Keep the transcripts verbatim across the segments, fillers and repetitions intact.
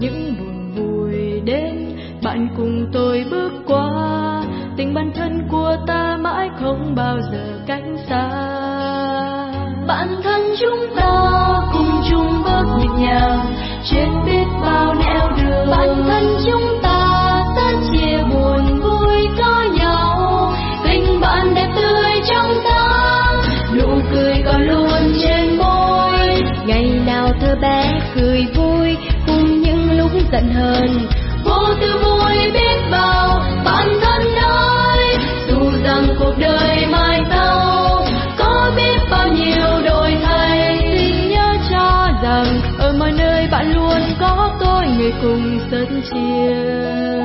những buồn vui đến, bạn cùng tôi bước qua. Tình bản thân của ta mãi không bao giờ cách xa. Bạn thân chúng ta cùng chung bước nhịp nhàng trên biết bao nẻo đường. Bạn thân chúng ta ta chia buồn vui có nhau. Tình bạn đẹp tươi trong tháng, nụ cười còn luôn trên môi. Ngày nào thơ bé cười vui cùng những lúc giận hờn, vô tư vui biết bao. Bạn thân ơi, dù rằng cuộc đời mai sau có biết bao nhiêu đổi thay, xin nhớ cho rằng ở mọi nơi bạn luôn có tôi người cùng sớm chia.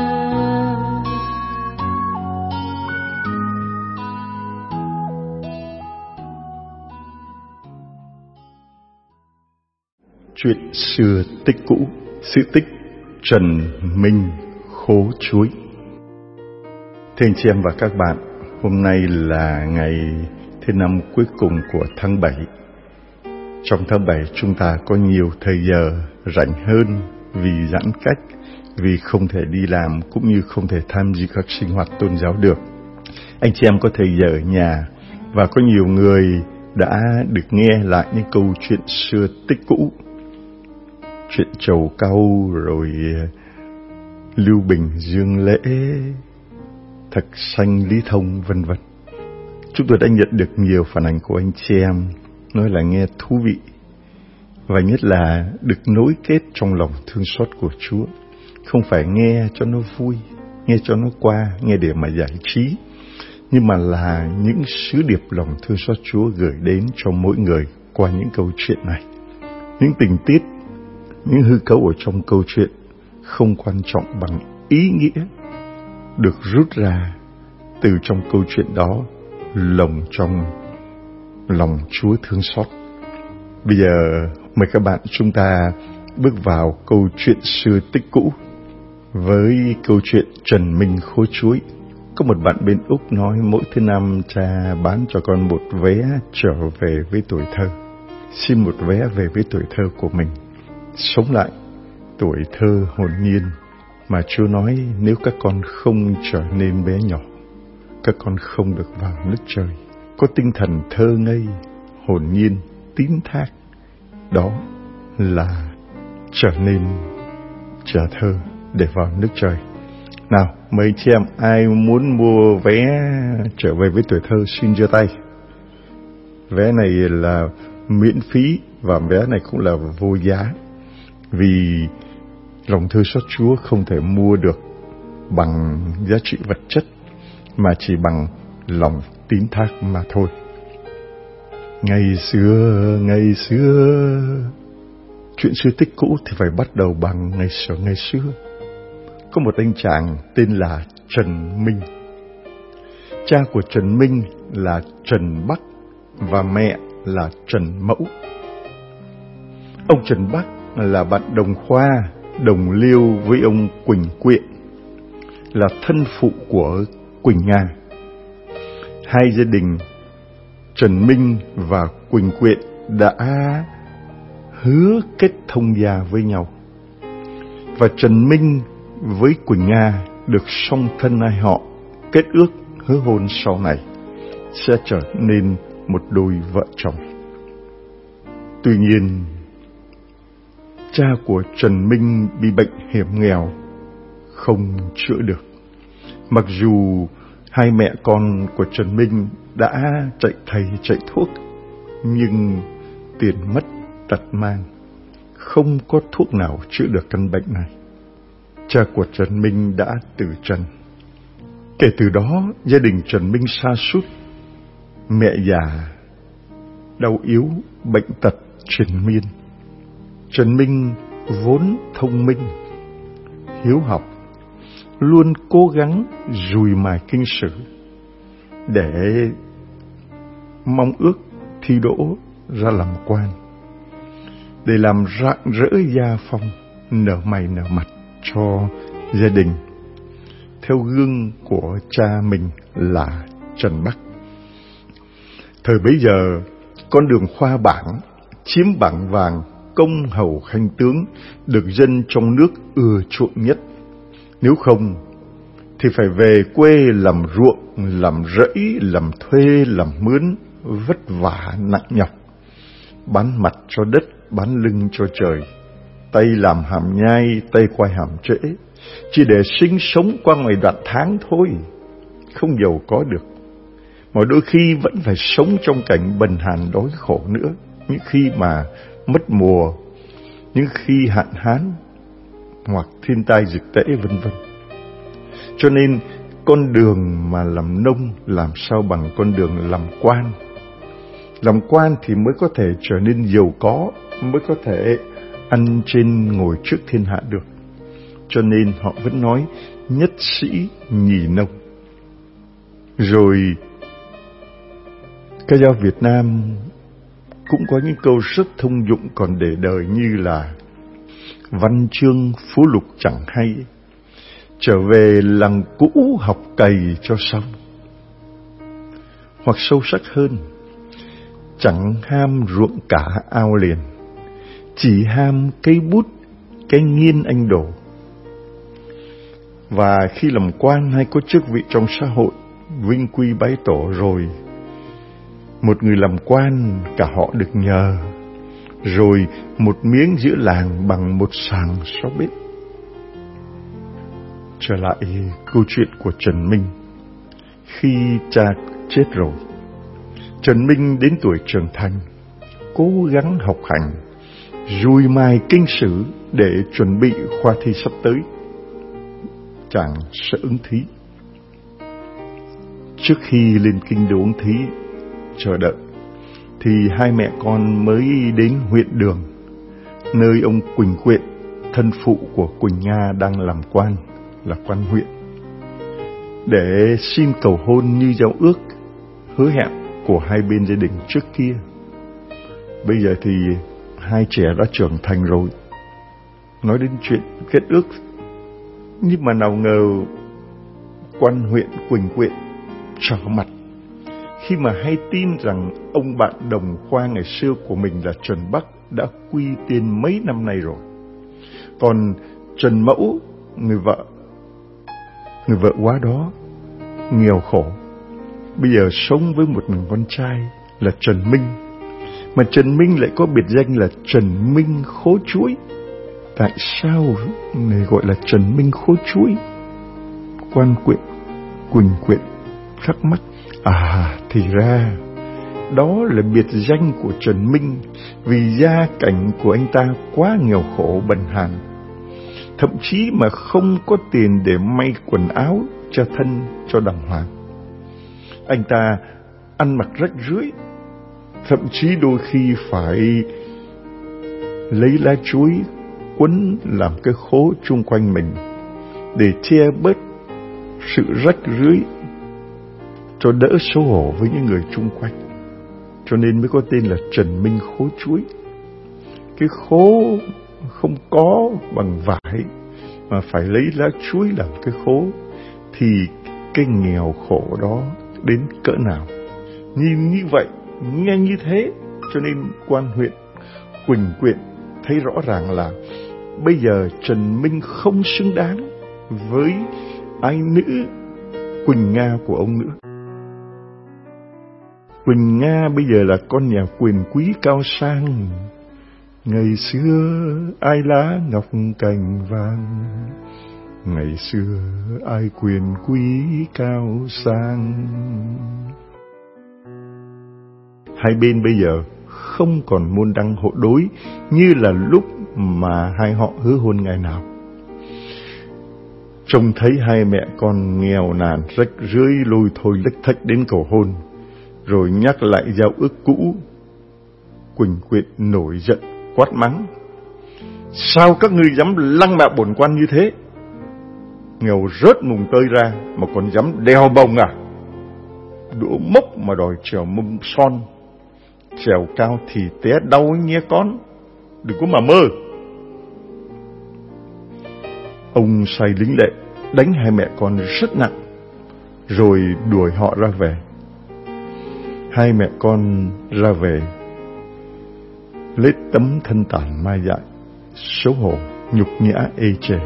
Chuyện xưa tích cũ, sự tích Trần Minh Khố Chuối. Thưa anh chị em và các bạn, hôm nay là ngày thứ năm cuối cùng của tháng bảy. Trong tháng bảy chúng ta có nhiều thời giờ rảnh hơn vì giãn cách, vì không thể đi làm cũng như không thể tham dự các sinh hoạt tôn giáo được. Anh chị em có thời giờ ở nhà và có nhiều người đã được nghe lại những câu chuyện xưa tích cũ. Chuyện Trầu Cau, rồi Lưu Bình Dương Lễ, Thạch Sanh Lý Thông, vân vân. Chúng tôi đã nhận được nhiều phản ánh của anh chị em, nói là nghe thú vị và nhất là được nối kết trong lòng thương xót của Chúa. Không phải nghe cho nó vui, nghe cho nó qua, nghe để mà giải trí, nhưng mà là những sứ điệp lòng thương xót Chúa gửi đến cho mỗi người qua những câu chuyện này. Những tình tiết, những hư cấu ở trong câu chuyện không quan trọng bằng ý nghĩa được rút ra từ trong câu chuyện đó, lồng trong lòng Chúa thương xót. Bây giờ mời các bạn chúng ta bước vào câu chuyện xưa tích cũ với câu chuyện Trần Minh Khố Chuối. Có một bạn bên Úc nói mỗi thứ năm cha bán cho con một vé trở về với tuổi thơ. Xin một vé về với tuổi thơ của mình, sống lại tuổi thơ hồn nhiên mà Chúa nói nếu các con không trở nên bé nhỏ, các con không được vào nước trời. Có tinh thần thơ ngây, hồn nhiên, tín thác, đó là trở nên trẻ thơ để vào nước trời. Nào, mời chị em, ai muốn mua vé trở về với tuổi thơ xin giơ tay. Vé này là miễn phí và vé này cũng là vô giá, vì lòng thương xót Chúa không thể mua được bằng giá trị vật chất, mà chỉ bằng lòng tín thác mà thôi. Ngày xưa, ngày xưa, chuyện xưa tích cũ thì phải bắt đầu bằng ngày xưa ngày xưa. Có một anh chàng tên là Trần Minh. Cha của Trần Minh là Trần Bắc và mẹ là Trần Mẫu. Ông Trần Bắc là bạn đồng khoa, đồng liêu với ông Quỳnh Quyện, là thân phụ của Quỳnh Nga. Hai gia đình Trần Minh và Quỳnh Quyện đã hứa kết thông gia với nhau. Và Trần Minh với Quỳnh Nga được song thân hai họ kết ước hứa hôn sau này sẽ trở nên một đôi vợ chồng. Tuy nhiên, cha của Trần Minh bị bệnh hiểm nghèo, không chữa được. Mặc dù hai mẹ con của Trần Minh đã chạy thầy chạy thuốc, nhưng tiền mất tật mang, không có thuốc nào chữa được căn bệnh này. Cha của Trần Minh đã từ trần. Kể từ đó, gia đình Trần Minh sa sút, mẹ già, đau yếu, bệnh tật triền miên. Trần Minh vốn thông minh, hiếu học, luôn cố gắng dùi mài kinh sử để mong ước thi đỗ ra làm quan, để làm rạng rỡ gia phong, nở mày nở mặt cho gia đình, theo gương của cha mình là Trần Bắc. Thời bấy giờ, con đường khoa bảng, chiếm bảng vàng công hầu khanh tướng, được dân trong nước ưa chuộng nhất. Nếu không thì phải về quê làm ruộng, làm rẫy, làm thuê, làm mướn, vất vả nặng nhọc, bán mặt cho đất, bán lưng cho trời, tay làm hàm nhai, tay quay hàm trễ, chỉ để sinh sống qua ngày đoạn tháng thôi, không giàu có được, mà đôi khi vẫn phải sống trong cảnh bần hàn đói khổ nữa, những khi mà mất mùa, những khi hạn hán hoặc thiên tai dịch tễ vân vân. Cho nên con đường mà làm nông làm sao bằng con đường làm quan. Làm quan thì mới có thể trở nên giàu có, mới có thể ăn trên ngồi trước thiên hạ được. Cho nên họ vẫn nói nhất sĩ nhì nông. Rồi ca dao Việt Nam cũng có những câu rất thông dụng còn để đời như là văn chương phú lục chẳng hay, trở về làng cũ học cày cho xong. Hoặc sâu sắc hơn, chẳng ham ruộng cả ao liền, chỉ ham cây bút, cái nghiên anh đổ. Và khi làm quan hay có chức vị trong xã hội, vinh quy bái tổ rồi, một người làm quan cả họ được nhờ, rồi một miếng giữa làng bằng một sàng xó bếp. Trở lại câu chuyện của Trần Minh. Khi cha chết rồi, Trần Minh đến tuổi trưởng thành, cố gắng học hành, dùi mài kinh sử để chuẩn bị khoa thi sắp tới. Chàng sẽ ứng thí. Trước khi lên kinh đô ứng thí, chờ đợi, thì hai mẹ con mới đến huyện Đường, nơi ông Quỳnh Quyện, thân phụ của Quỳnh Nga đang làm quan, là quan huyện, để xin cầu hôn như giao ước, hứa hẹn của hai bên gia đình trước kia. Bây giờ thì hai trẻ đã trưởng thành rồi, nói đến chuyện kết ước, nhưng mà nào ngờ quan huyện Quỳnh Quyện trở mặt khi mà hay tin rằng ông bạn đồng khoa ngày xưa của mình là Trần Bắc đã quy tiên mấy năm nay rồi. Còn Trần Mẫu, người vợ, người vợ quá đó, nghèo khổ, bây giờ sống với một người con trai là Trần Minh. Mà Trần Minh lại có biệt danh là Trần Minh Khố Chuối. Tại sao người gọi là Trần Minh Khố Chuối? Quan Quyện Quỳnh Quyện thắc mắc. À, thì ra đó là biệt danh của Trần Minh, vì gia cảnh của anh ta quá nghèo khổ bần hàn, thậm chí mà không có tiền để may quần áo cho thân cho đàng hoàng. Anh ta ăn mặc rách rưới, thậm chí đôi khi phải lấy lá chuối quấn làm cái khố chung quanh mình để che bớt sự rách rưới, cho đỡ xấu hổ với những người chung quanh. Cho nên mới có tên là Trần Minh Khố Chuối. Cái khố không có bằng vải mà phải lấy lá chuối làm cái khố, thì cái nghèo khổ đó đến cỡ nào. Nhìn như vậy, nghe như thế, cho nên quan huyện Quỳnh Quyện thấy rõ ràng là bây giờ Trần Minh không xứng đáng với ai nữ Quỳnh Nga của ông nữa. Quỳnh Nga bây giờ là con nhà quyền quý cao sang. Ngày xưa ai lá ngọc cành vàng, ngày xưa ai quyền quý cao sang. Hai bên bây giờ không còn môn đăng hộ đối như là lúc mà hai họ hứa hôn ngày nào. Trông thấy hai mẹ con nghèo nàn rách rưới lôi thôi lếch thếch đến cầu hôn, rồi nhắc lại giao ước cũ, Quỳnh Quyện nổi giận quát mắng. Sao các ngươi dám lăng mạ bổn quan như thế? Nghèo rớt mùng tơi ra mà còn dám đeo bồng à? Đũa mốc mà đòi trèo mông son, trèo cao thì té đau nhé con, đừng có mà mơ. Ông sai lính lệ đánh hai mẹ con rất nặng, rồi đuổi họ ra về. Hai mẹ con ra về, lết tấm thân tàn mai dại, xấu hổ, nhục nhã ê chề.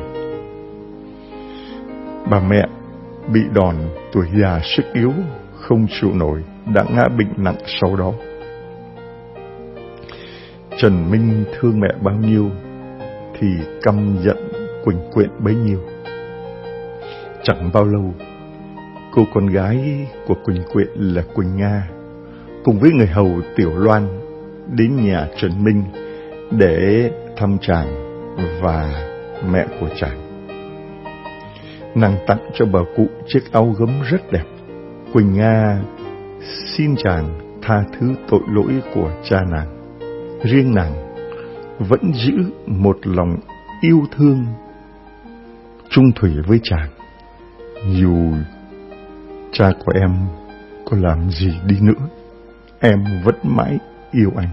Bà mẹ bị đòn, tuổi già sức yếu, không chịu nổi, đã ngã bệnh nặng sau đó. Trần Minh thương mẹ bao nhiêu thì căm giận Quỳnh Quyện bấy nhiêu. Chẳng bao lâu, cô con gái của Quỳnh Quyện là Quỳnh Nga cùng với người hầu Tiểu Loan đến nhà Trần Minh để thăm chàng và mẹ của chàng. Nàng tặng cho bà cụ chiếc áo gấm rất đẹp. Quỳnh Nga xin chàng tha thứ tội lỗi của cha nàng. Riêng nàng vẫn giữ một lòng yêu thương trung thủy với chàng. Dù cha của em có làm gì đi nữa, em vẫn mãi yêu anh.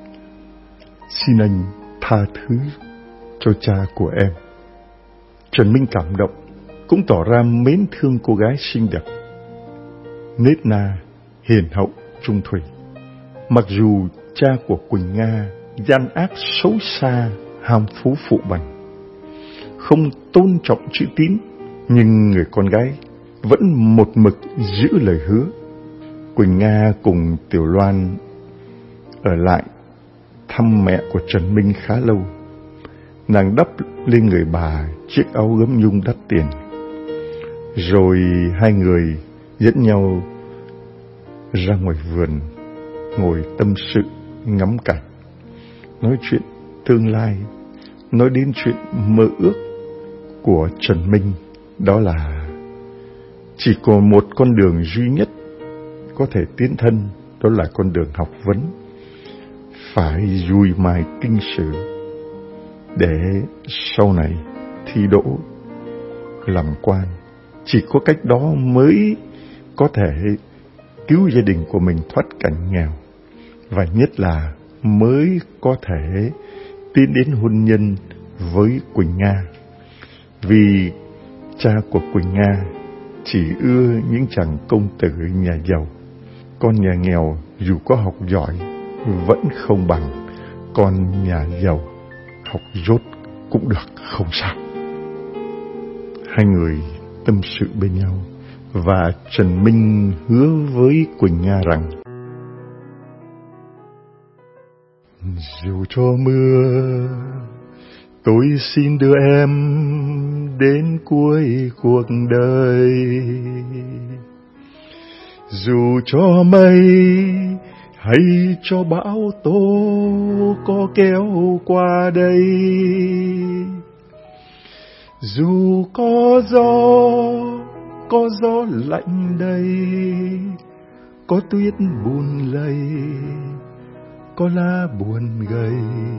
Xin anh tha thứ cho cha của em. Trần Minh cảm động, cũng tỏ ra mến thương cô gái xinh đẹp, nết na, hiền hậu, trung thủy. Mặc dù cha của Quỳnh Nga gian ác xấu xa, ham phú phụ bành, không tôn trọng chữ tín, nhưng người con gái vẫn một mực giữ lời hứa. Quỳnh Nga cùng Tiểu Loan ở lại thăm mẹ của Trần Minh khá lâu. Nàng đắp lên người bà chiếc áo gấm nhung đắt tiền, rồi hai người dẫn nhau ra ngoài vườn, ngồi tâm sự, ngắm cảnh, nói chuyện tương lai, nói đến chuyện mơ ước của Trần Minh. Đó là chỉ còn một con đường duy nhất có thể tiến thân, đó là con đường học vấn. Phải dùi mài kinh sử để sau này thi đỗ làm quan. Chỉ có cách đó mới có thể cứu gia đình của mình thoát cảnh nghèo, và nhất là mới có thể tiến đến hôn nhân với Quỳnh Nga. Vì cha của Quỳnh Nga chỉ ưa những chàng công tử nhà giàu. Con nhà nghèo dù có học giỏi vẫn không bằng con nhà giàu học dốt cũng được, không sao. Hai người tâm sự bên nhau, và Trần Minh hứa với Quỳnh Nga rằng dù cho mưa, tôi xin đưa em đến cuối cuộc đời. Dù cho mây hay cho bão tố có kéo qua đây, dù có gió, có gió lạnh đầy, có tuyết buồn lầy, có lá buồn gầy.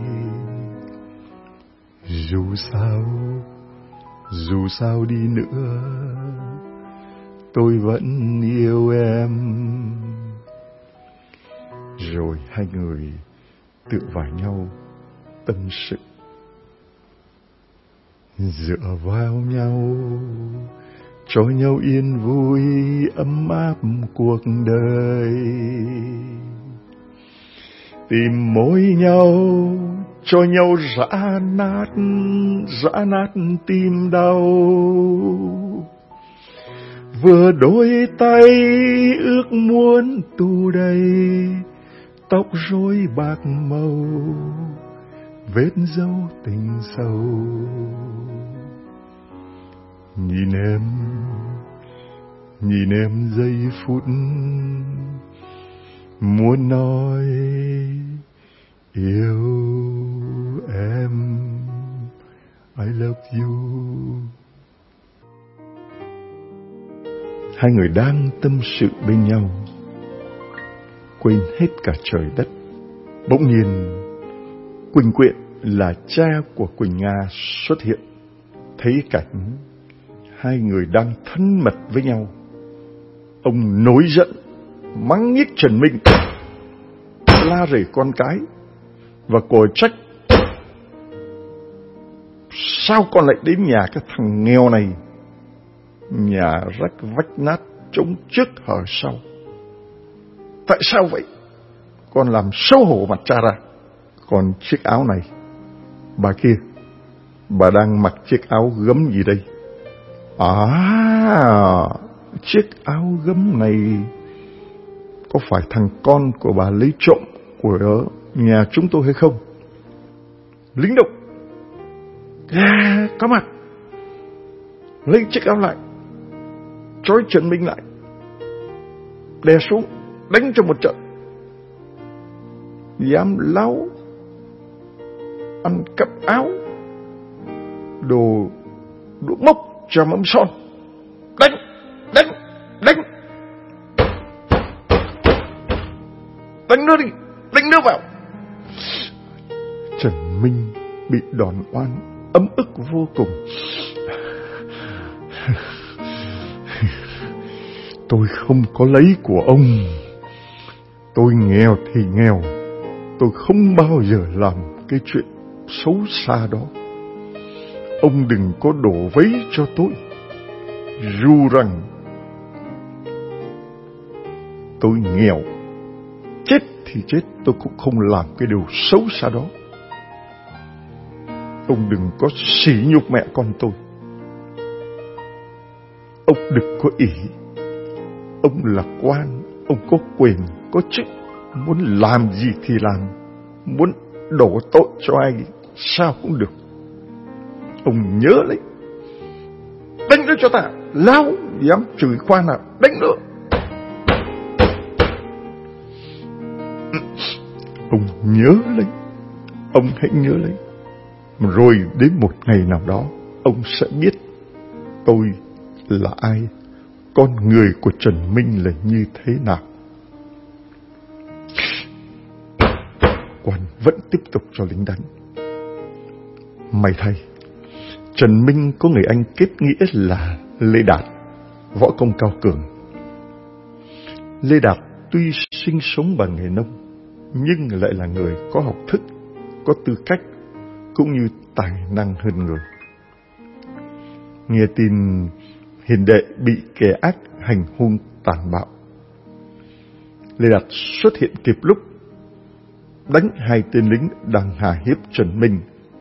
Dù sao, dù sao đi nữa, tôi vẫn yêu em. Rồi hai người tựa vào nhau tâm sự, dựa vào nhau, cho nhau yên vui ấm áp cuộc đời. Tìm môi nhau, cho nhau rã nát, rã nát tim đau. Vừa đôi tay ước muốn tu đầy, tóc rối bạc màu, vết dấu tình sâu. Nhìn em, nhìn em giây phút, muốn nói yêu em, I love you. Hai người đang tâm sự bên nhau, quên hết cả trời đất. Bỗng nhiên, Quỳnh Quyện là cha của Quỳnh Nga xuất hiện, thấy cảnh hai người đang thân mật với nhau. Ông nổi giận, mắng nhiếc Trần Minh, la rầy con cái và còi trách: sao con lại đến nhà cái thằng nghèo này, nhà rách vách nát, trống trước hở sau. Tại sao vậy? Con làm xấu hổ mặt cha ra, Còn chiếc áo này, bà kia, bà đang mặc chiếc áo gấm gì đây? À, chiếc áo gấm này có phải thằng con của bà lấy trộm của nhà chúng tôi hay không? Lính đâu? À, có mặt. Lấy chiếc áo lại, trói Trần Minh lại, đè xuống, đánh cho một trận. Dám láo, ăn cắp áo, đồ đồ mốc cho mâm son. Đánh, đánh, đánh. Đánh nữa đi, đánh nữa vào. Trần Minh bị đòn oan, ấm ức vô cùng. Tôi không có lấy của ông. Tôi nghèo thì nghèo, tôi không bao giờ làm cái chuyện xấu xa đó. Ông đừng có đổ vấy cho tôi. Dù rằng tôi nghèo, chết thì chết, tôi cũng không làm cái điều xấu xa đó. Ông đừng có sỉ nhục mẹ con tôi. Ông đừng có ỷ. Ông là quan, ông có quyền, có chức, muốn làm gì thì làm, muốn đổ tội cho ai sao cũng được. Ông nhớ lấy. Đánh nữa cho ta. Lao, dám chửi khoan nào, đánh nữa. Ông nhớ lấy. Ông hãy nhớ lấy. Rồi đến một ngày nào đó, ông sẽ biết tôi là ai, con người của Trần Minh là như thế nào. Quan vẫn tiếp tục cho lính đánh. May thay, Trần Minh có người anh kết nghĩa là Lê Đạt, võ công cao cường. Lê Đạt tuy sinh sống bằng nghề nông, nhưng lại là người có học thức, có tư cách, cũng như tài năng hơn người. Nghe tin hiền đệ bị kẻ ác hành hung tàn bạo, Lê Đạt xuất hiện kịp lúc, đánh hai tên lính đang hà hiếp Trần Minh.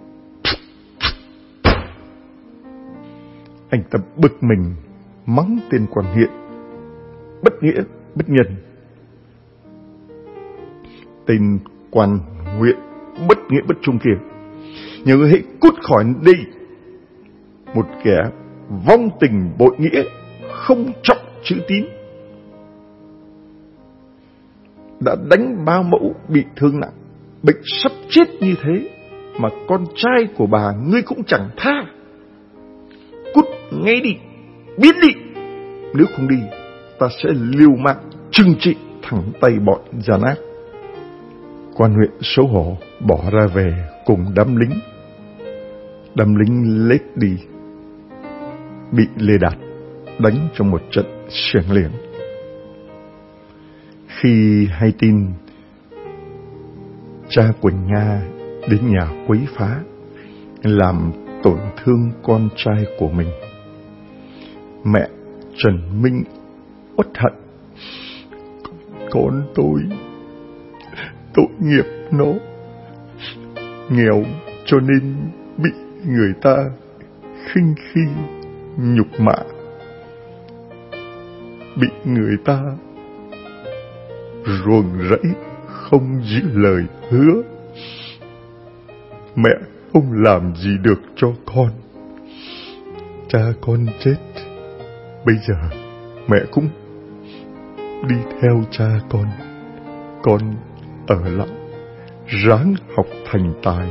Anh ta bực mình mắng tên quan huyện bất nghĩa, bất nhân. Tên quan huyện bất nghĩa bất trung kia, nhờ người hãy cút khỏi đây. Một kẻ vong tình bội nghĩa, không trọng chữ tín, đã đánh ba mẫu bị thương nặng, bệnh sắp chết như thế mà con trai của bà ngươi cũng chẳng tha. Cút ngay đi, biến đi. Nếu không đi, ta sẽ liều mạng trừng trị thẳng tay bọn gian ác. Quan huyện xấu hổ bỏ ra về cùng đám lính. Đám lính lết đi, bị Lê Đạt đánh trong một trận xiềng liệng. Khi hay tin cha Quỳnh Nga đến nhà quấy phá, làm tổn thương con trai của mình, mẹ Trần Minh uất hận. Con tôi, tội nghiệp nó, nghèo cho nên bị người ta khinh khi, nhục mạ, bị người ta ruồng rẫy, không giữ lời hứa. Mẹ không làm gì được cho con. Cha con chết, bây giờ mẹ cũng đi theo cha con. Con ở lại ráng học thành tài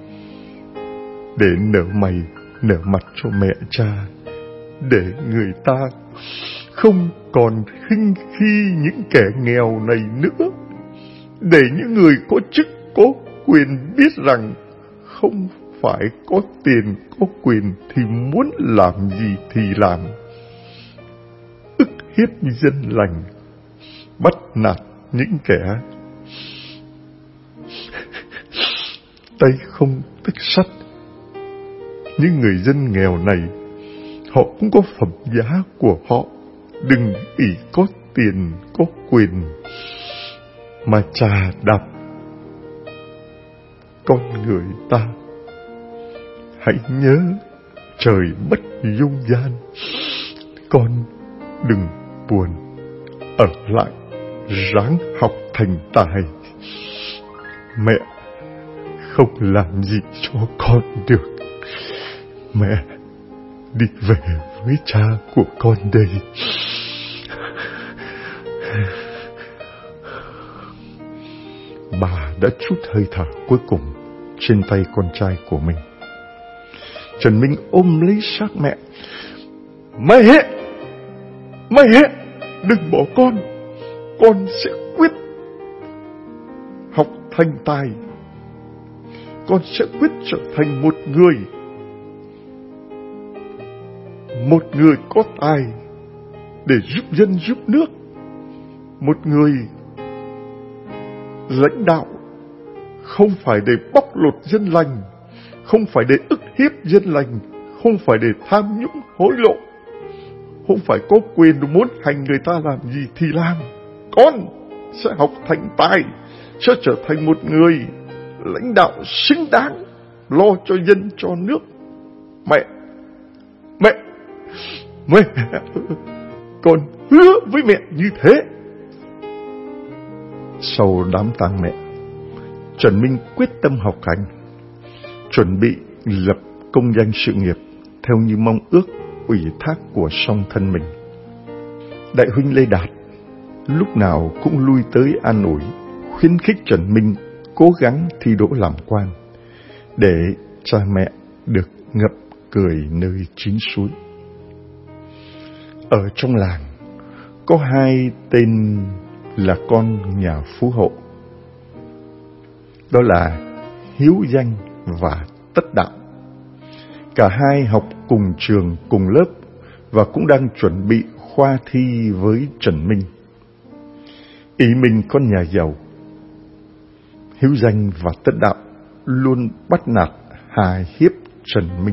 để nở mày nở mặt cho mẹ cha, để người ta không còn khinh khi những kẻ nghèo này nữa, để những người có chức có quyền biết rằng không phải có tiền có quyền thì muốn làm gì thì làm, ức hiếp dân lành, bắt nạt những kẻ tay không tấc sắt. Những người dân nghèo này, họ cũng có phẩm giá của họ. Đừng ỷ có tiền, có quyền mà chà đạp con người ta. Hãy nhớ trời bất dung gian, con đừng buồn, ở lại ráng học thành tài. Mẹ không làm gì cho con được, mẹ đi về với cha của con đây. Bà đã trút hơi thở cuối cùng trên tay con trai của mình. Trần Minh ôm lấy xác mẹ. Mẹ, mẹ, đừng bỏ con, con sẽ quyết học thành tài. Con sẽ quyết trở thành một người, một người có tài để giúp dân giúp nước, một người lãnh đạo không phải để bóc lột dân lành, không phải để ức hiếp dân lành, không phải để tham nhũng hối lộ, không phải có quyền muốn hành người ta làm gì thì làm. Con sẽ học thành tài, sẽ trở thành một người lãnh đạo xứng đáng, lo cho dân cho nước. Mẹ, mẹ, mẹ, con hứa với mẹ như thế. Sau đám tang mẹ, Trần Minh quyết tâm học hành, chuẩn bị lập công danh sự nghiệp theo như mong ước ủy thác của song thân mình. Đại huynh Lê Đạt lúc nào cũng lui tới an ủi, khuyến khích Trần Minh cố gắng thi đỗ làm quan, để cha mẹ được ngậm cười nơi chín suối. Ở trong làng có hai tên là con nhà phú hộ, đó là Hiếu Danh và Tất Đạo. Cả hai học cùng trường cùng lớp và cũng đang chuẩn bị khoa thi với Trần Minh. Ý mình con nhà giàu, Hiếu Danh và Tất Đạo luôn bắt nạt hà hiếp Trần Minh.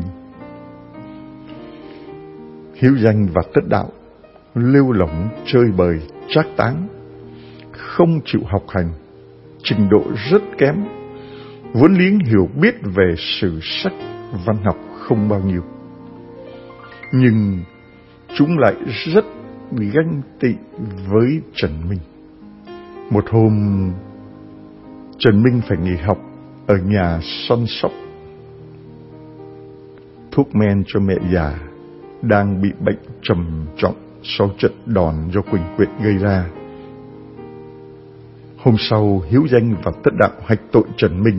Hiếu Danh và Tất Đạo lêu lỏng chơi bời trác táng, không chịu học hành, trình độ rất kém, vốn liếng hiểu biết về sử sách văn học không bao nhiêu. Nhưng chúng lại rất ganh tị với Trần Minh. Một hôm, Trần Minh phải nghỉ học ở nhà săn sóc. Thuốc men cho mẹ già đang bị bệnh trầm trọng sau trận đòn do Quỳnh Quyện gây ra. Hôm sau, Hiếu Danh và Tất Đạo hạch tội Trần Minh.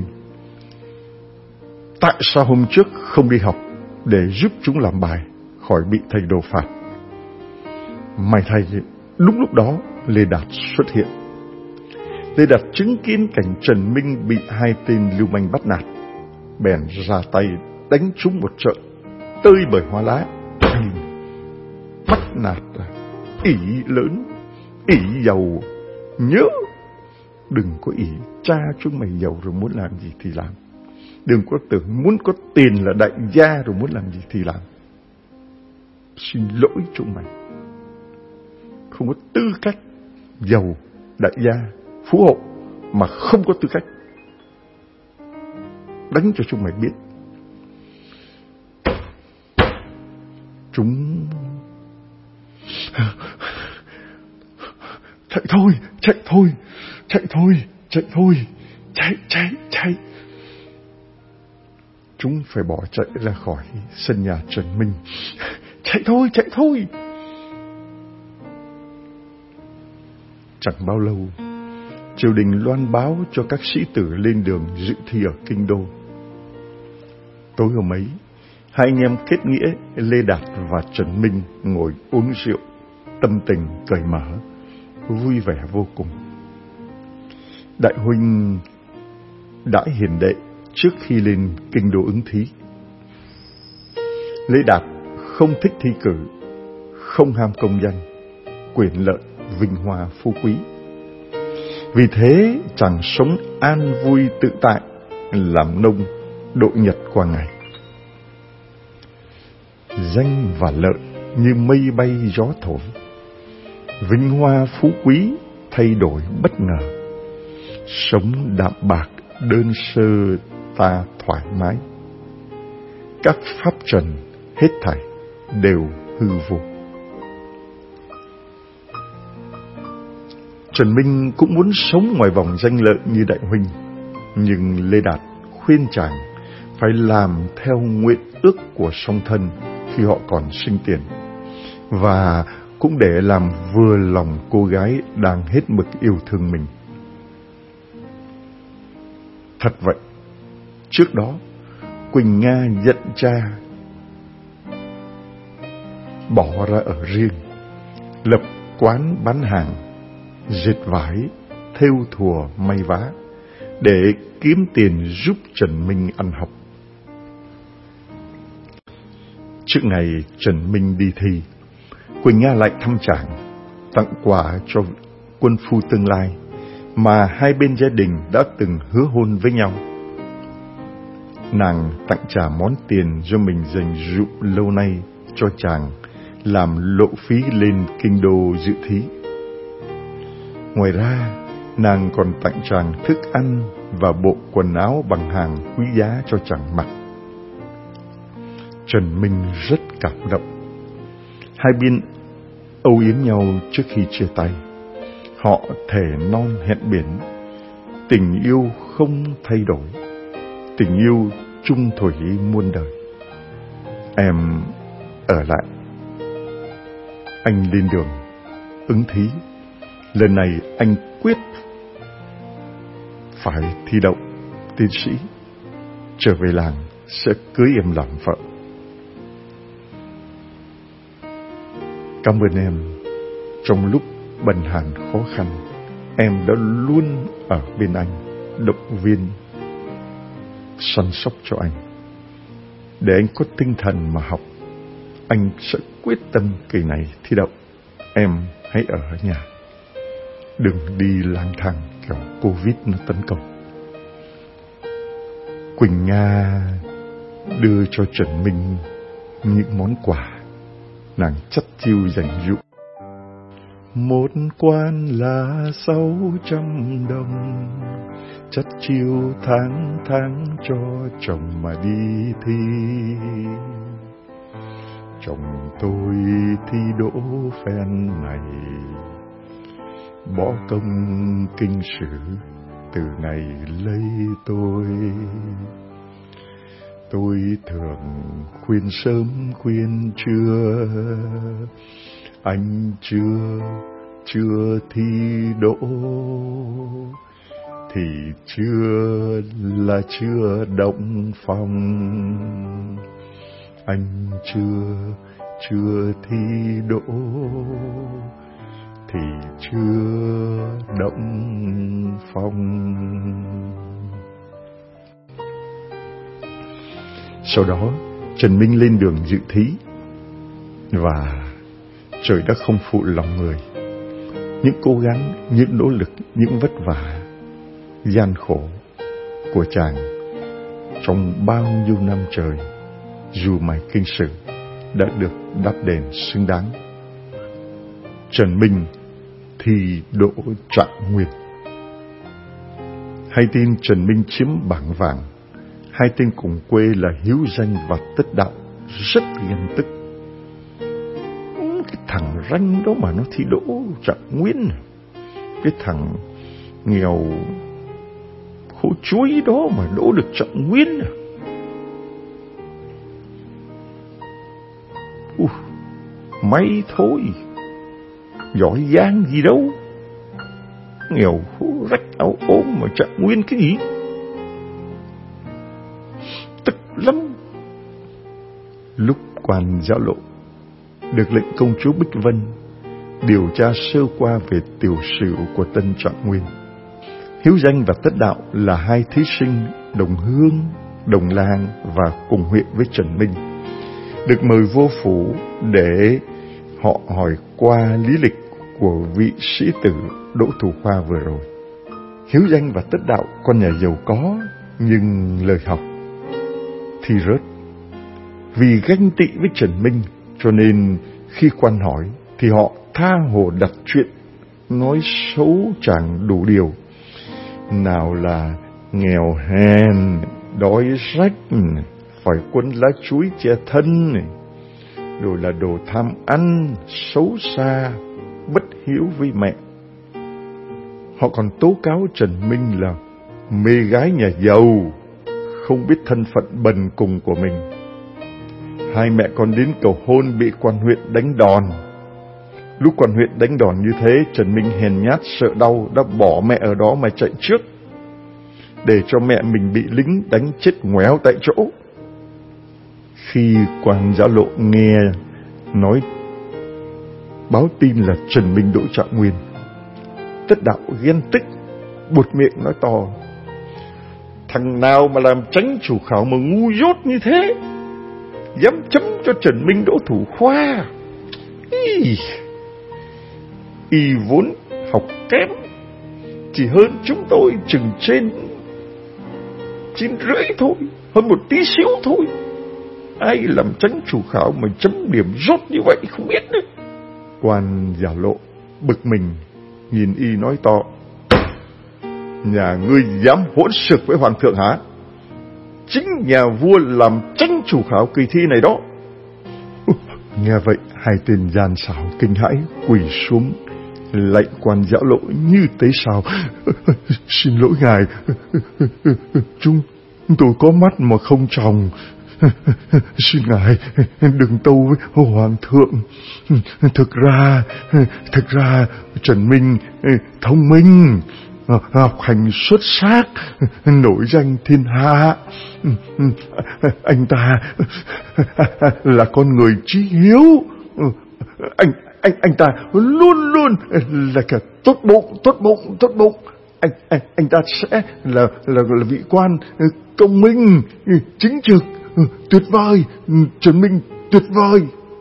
Tại sao hôm trước không đi học để giúp chúng làm bài khỏi bị thầy đồ phạt? May thay, đúng lúc đó Lê Đạt xuất hiện. Lê Đạt chứng kiến cảnh Trần Minh bị hai tên lưu manh bắt nạt, bèn ra tay đánh chúng một trận tơi bời hoa lá. Bắt nạt ỷ lớn, ỷ giàu, nhớ đừng có ỷ cha chúng mày giàu rồi muốn làm gì thì làm. Đừng có tưởng muốn có tiền là đại gia rồi muốn làm gì thì làm. Xin lỗi chúng mày, không có tư cách giàu, đại gia, phú hộ mà không có tư cách. Đánh cho chúng mày biết. Chúng chạy thôi, chạy thôi, chạy thôi, chạy thôi, chạy, chạy, chạy. Chúng phải bỏ chạy ra khỏi sân nhà Trần Minh. Chạy thôi, chạy thôi. Chẳng bao lâu, triều đình loan báo cho các sĩ tử lên đường dự thi ở kinh đô. Tối hôm ấy, hai anh em kết nghĩa Lê Đạt và Trần Minh ngồi uống rượu, tâm tình cởi mở, vui vẻ vô cùng. Đại huynh đãi hiền đệ trước khi lên kinh đô ứng thí. Lê Đạt không thích thi cử, không ham công danh, quyền lợi, vinh hoa phú quý. Vì thế chàng sống an vui tự tại, làm nông độ nhật qua ngày. Danh và lợi như mây bay gió thổi, vinh hoa phú quý thay đổi bất ngờ. Sống đạm bạc đơn sơ ta thoải mái. Các pháp trần hết thảy đều hư vô. Trần Minh cũng muốn sống ngoài vòng danh lợi như đại huynh, nhưng Lê Đạt khuyên chàng phải làm theo nguyện ước của song thân khi họ còn sinh tiền, và cũng để làm vừa lòng cô gái đang hết mực yêu thương mình. Thật vậy, trước đó Quỳnh Nga giận cha bỏ ra ở riêng, lập quán bán hàng, dệt vải, thêu thùa may vá để kiếm tiền giúp Trần Minh ăn học. Trước ngày Trần Minh đi thi, Quỳnh Nga lại thăm chàng, tặng quà cho quân phu tương lai mà hai bên gia đình đã từng hứa hôn với nhau. Nàng tặng trả món tiền do mình dành dụm lâu nay cho chàng làm lộ phí lên kinh đô dự thí. Ngoài ra, nàng còn tặng chàng thức ăn và bộ quần áo bằng hàng quý giá cho chàng mặc. Trần Minh rất cảm động. Hai bên âu yếm nhau trước khi chia tay. Họ thề non hẹn biển, tình yêu không thay đổi, tình yêu chung thủy muôn đời. Em ở lại. Anh lên đường ứng thí. Lần này anh quyết phải thi đậu tiến sĩ. Trở về làng sẽ cưới em làm vợ. Cảm ơn em. Trong lúc bần hàn khó khăn, em đã luôn ở bên anh, động viên, săn sóc cho anh. Để anh có tinh thần mà học, anh sẽ quyết tâm kỳ này thi đậu. Em hãy ở nhà, đừng đi lang thang kiểu Covid nó tấn công. Quỳnh Nga đưa cho Trần Minh những món quà nàng chất chiêu dành dụm. Một quan là sáu trăm đồng, chất chiêu tháng tháng cho chồng mà đi thi. Chồng tôi thi đỗ phen này, bỏ công kinh sử từ ngày lấy tôi. Tôi thường khuyên sớm khuyên trưa, anh chưa, chưa thi đỗ thì chưa là chưa động phòng. Anh chưa, chưa thi đỗ thì chưa động phòng. Sau đó, Trần Minh lên đường dự thí, và trời đã không phụ lòng người. Những cố gắng, những nỗ lực, những vất vả, gian khổ của chàng trong bao nhiêu năm trời, dù mài kinh sử, đã được đáp đền xứng đáng. Trần Minh thi đỗ trạng nguyên. Hay tin Trần Minh chiếm bảng vàng, hai tên cùng quê là Hiếu Danh và Tất Đạo rất ghen tức. Cái thằng ranh đó mà nó thi đỗ trạng nguyên, cái thằng nghèo khổ chuối đó mà đỗ được trạng nguyên. Uh, may thôi, giỏi giang gì đâu, nghèo khổ rách áo ôm mà trạng nguyên cái gì. Tức lắm. Lúc quan Giao Lộ được lệnh công chúa Bích Vân điều tra sơ qua về tiểu sử của tân trạng nguyên. Hiếu Danh và Tất Đạo là hai thí sinh đồng hương, đồng làng và cùng huyện với Trần Minh, được mời vô phủ để họ hỏi qua lý lịch của vị sĩ tử đỗ thủ khoa vừa rồi. Hiếu Danh và Tất Đạo con nhà giàu có, nhưng lời học thì rớt. Vì ganh tị với Trần Minh, cho nên khi quan hỏi thì họ tha hồ đặt chuyện, nói xấu chàng đủ điều. Nào là nghèo hèn, đói rách, phải quấn lá chuối che thân, rồi là đồ tham ăn, xấu xa, bất hiếu với mẹ. Họ còn tố cáo Trần Minh là mê gái nhà giàu, không biết thân phận bần cùng của mình. Hai mẹ con đến cầu hôn bị quan huyện đánh đòn. Lúc quan huyện đánh đòn như thế, Trần Minh hèn nhát sợ đau đã bỏ mẹ ở đó mà chạy trước, để cho mẹ mình bị lính đánh chết ngoéo tại chỗ. Khi quan Giã Lộ nghe nói báo tin là Trần Minh đỗ trạng nguyên, Tất Đạo ghen tức, buột miệng nói to: thằng nào mà làm chánh chủ khảo mà ngu dốt như thế, dám chấm cho Trần Minh đỗ thủ khoa. Y, y vốn học kém, chỉ hơn chúng tôi chừng trên chín rưỡi thôi, hơn một tí xíu thôi. Ai làm chánh chủ khảo mà chấm điểm rốt như vậy không biết nữa. Quan Giả Lộ bực mình, nhìn y nói to: nhà ngươi dám hỗn xược với hoàng thượng hả? Chính nhà vua làm chánh chủ khảo kỳ thi này đó. Nghe vậy, hai tên gian xảo kinh hãi quỳ xuống lạy quan Giã Lộ như tế sao: xin lỗi ngài, chúng tôi có mắt mà không tròng, xin ngài đừng tâu với hoàng thượng. Thực ra, thực ra Trần Minh thông minh, học hành xuất sắc, nổi danh thiên hạ. Anh ta là con người chí hiếu. Anh anh anh ta luôn luôn là cả tốt bụng, tốt bụng, tốt bụng. Anh anh anh ta sẽ là là là vị quan công minh, chính trực, tuyệt vời. Trần Minh tuyệt vời.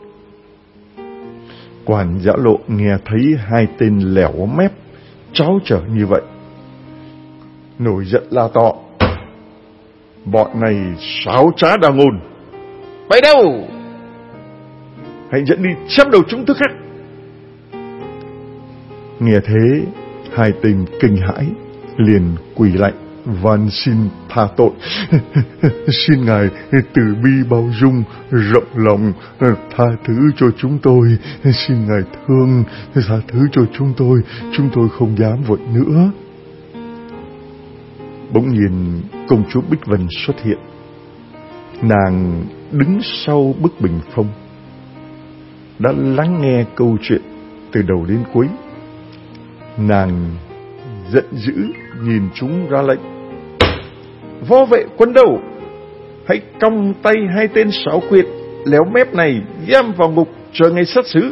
Quan Giã Lộ nghe thấy hai tên lẻo mép tráo trở như vậy, nổi giận la to: bọn này sáo trá đa ngôn, bay đâu, hãy dẫn đi chém đầu chúng tức khắc. Nghe thế, hai tên kinh hãi liền quỳ lạy van xin tha tội. Xin ngài từ bi bao dung, rộng lòng, tha thứ cho chúng tôi. Xin ngài thương, tha thứ cho chúng tôi, chúng tôi không dám vậy nữa. Bỗng nhìn công chúa Bích Vân xuất hiện. Nàng đứng sau bức bình phong, đã lắng nghe câu chuyện từ đầu đến cuối. Nàng giận dữ nhìn chúng ra lệnh: võ vệ quân đầu, hãy cong tay hai tên xảo quyệt léo mép này giam vào ngục chờ ngày xét xử.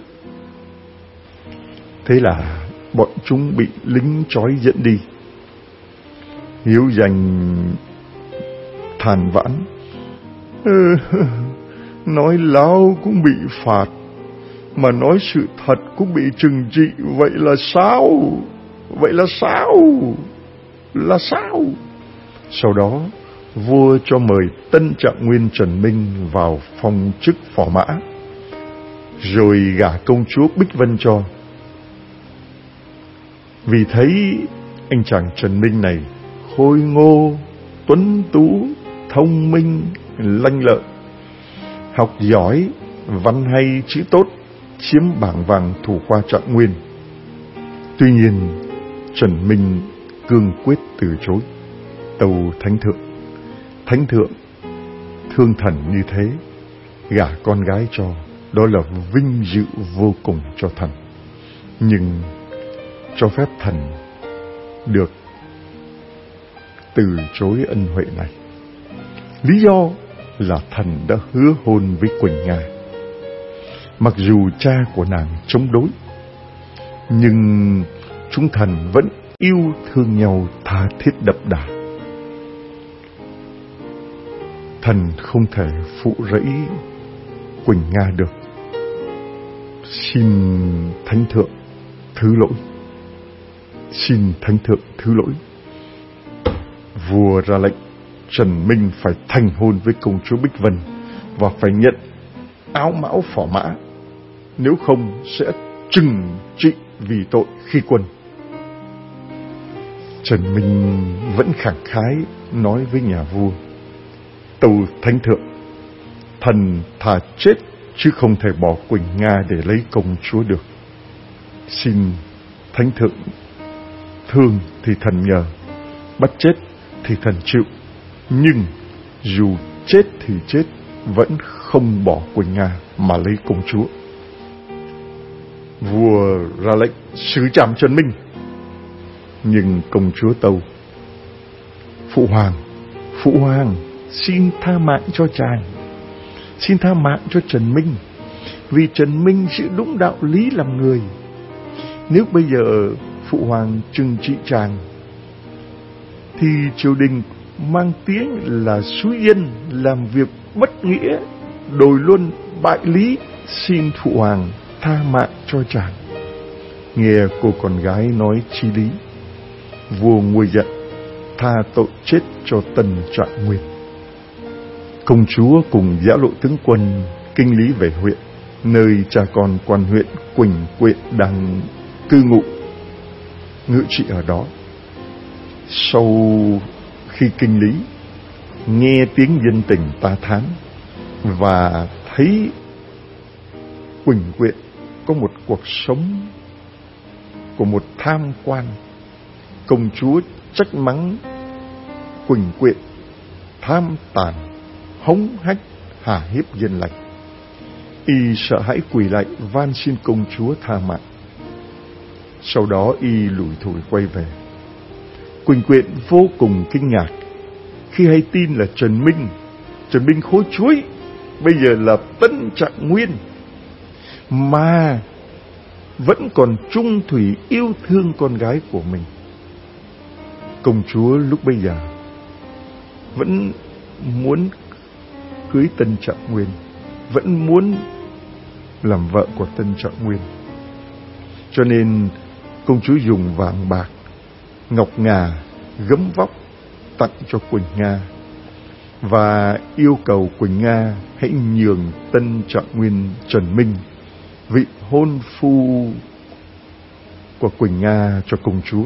Thế là bọn chúng bị lính trói dẫn đi. Hiếu Danh than vãn: ừ, nói láo cũng bị phạt, mà nói sự thật cũng bị trừng trị. Vậy là sao? Vậy là sao? Là sao? Sau đó vua cho mời tân trạng nguyên Trần Minh vào phong chức phò mã, rồi gả công chúa Bích Vân cho. Vì thấy anh chàng Trần Minh này khôi ngô, tuấn tú, thông minh, lanh lợi, học giỏi, văn hay chữ tốt, chiếm bảng vàng thủ khoa trạng nguyên. Tuy nhiên, Trần Minh cương quyết từ chối, tâu thánh thượng. Thánh thượng thương thần như thế, gả con gái cho, đó là vinh dự vô cùng cho thần. Nhưng cho phép thần được từ chối ân huệ này. Lý do là thần đã hứa hôn với Quỳnh Nga. Mặc dù cha của nàng chống đối, nhưng chúng thần vẫn yêu thương nhau tha thiết đậm đà. Thần không thể phụ rẫy Quỳnh Nga được. Xin thánh thượng thứ lỗi. Xin thánh thượng thứ lỗi. Vua ra lệnh Trần Minh phải thành hôn với công chúa Bích Vân và phải nhận áo mão phò mã, nếu không sẽ trừng trị vì tội khi quân. Trần Minh vẫn khẳng khái nói với nhà vua: Tâu thánh thượng, thần thà chết chứ không thể bỏ Quỳnh Nga để lấy công chúa được. Xin thánh thượng thương thì thần nhờ, bắt chết thì thần chịu, nhưng dù chết thì chết, vẫn không bỏ Quỳnh Nga mà lấy công chúa. Vua ra lệnh xử trảm Trần Minh, nhưng công chúa tâu: Phụ hoàng, phụ hoàng, xin tha mạng cho chàng, xin tha mạng cho Trần Minh, vì Trần Minh giữ đúng đạo lý làm người. Nếu bây giờ phụ hoàng trừng trị chàng, thì triều đình mang tiếng là xúi yên, làm việc bất nghĩa, đồi luôn bại lý. Xin phụ hoàng tha mạng cho chàng. Nghe cô con gái nói chi lý, vua nguôi giận, tha tội chết cho Tân Trạng Nguyên. Công chúa cùng giã lộ tướng quân kinh lý về huyện, nơi cha con quan huyện Quỳnh Quyện đang cư ngụ, ngự trị ở đó. Sau khi kinh lý nghe tiếng dân tình ta thán và thấy Quỳnh Quyện có một cuộc sống của một tham quan, công chúa trách mắng Quỳnh Quyện tham tàn, hống hách, hà hiếp dân lành. Y sợ hãi quỳ lại van xin công chúa tha mạng. Sau đó y lủi thủi quay về. Quỳnh Quyện vô cùng kinh ngạc khi hay tin là Trần Minh, Trần Minh khối chuối, bây giờ là Tân Trạng Nguyên, mà vẫn còn trung thủy yêu thương con gái của mình. Công chúa lúc bây giờ vẫn muốn cưới Tân Trạng Nguyên, vẫn muốn làm vợ của Tân Trạng Nguyên. Cho nên công chúa dùng vàng bạc, ngọc ngà, gấm vóc tặng cho Quỳnh Nga, và yêu cầu Quỳnh Nga hãy nhường Tân Trạng Nguyên Trần Minh, vị hôn phu của Quỳnh Nga, cho công chúa.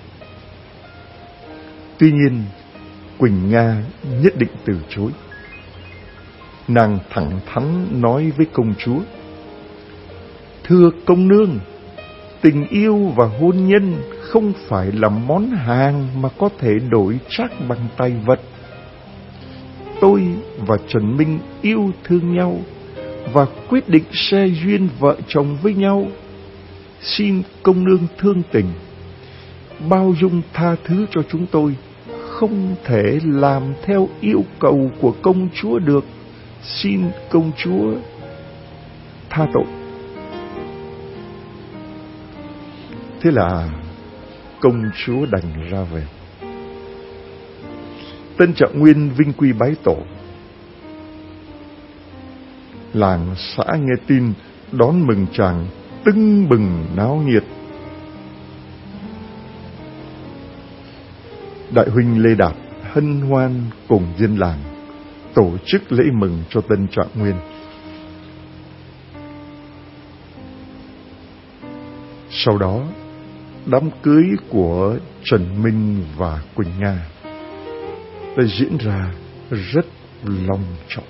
Tuy nhiên Quỳnh Nga nhất định từ chối. Nàng thẳng thắn nói với công chúa: Thưa công nương, tình yêu và hôn nhân không phải là món hàng mà có thể đổi trác bằng tài vật. Tôi và Trần Minh yêu thương nhau và quyết định xe duyên vợ chồng với nhau. Xin công nương thương tình, bao dung tha thứ cho chúng tôi. Không thể làm theo yêu cầu của công chúa được. Xin công chúa tha tội. Thế là công chúa đành ra về. Tân Trạng Nguyên vinh quy bái tổ. Làng xã nghe tin đón mừng chàng tưng bừng náo nhiệt. Đại huynh Lê Đạt hân hoan cùng dân làng tổ chức lễ mừng cho Tân Trạng Nguyên. Sau đó, đám cưới của Trần Minh và Quỳnh Nga đã diễn ra rất long trọng.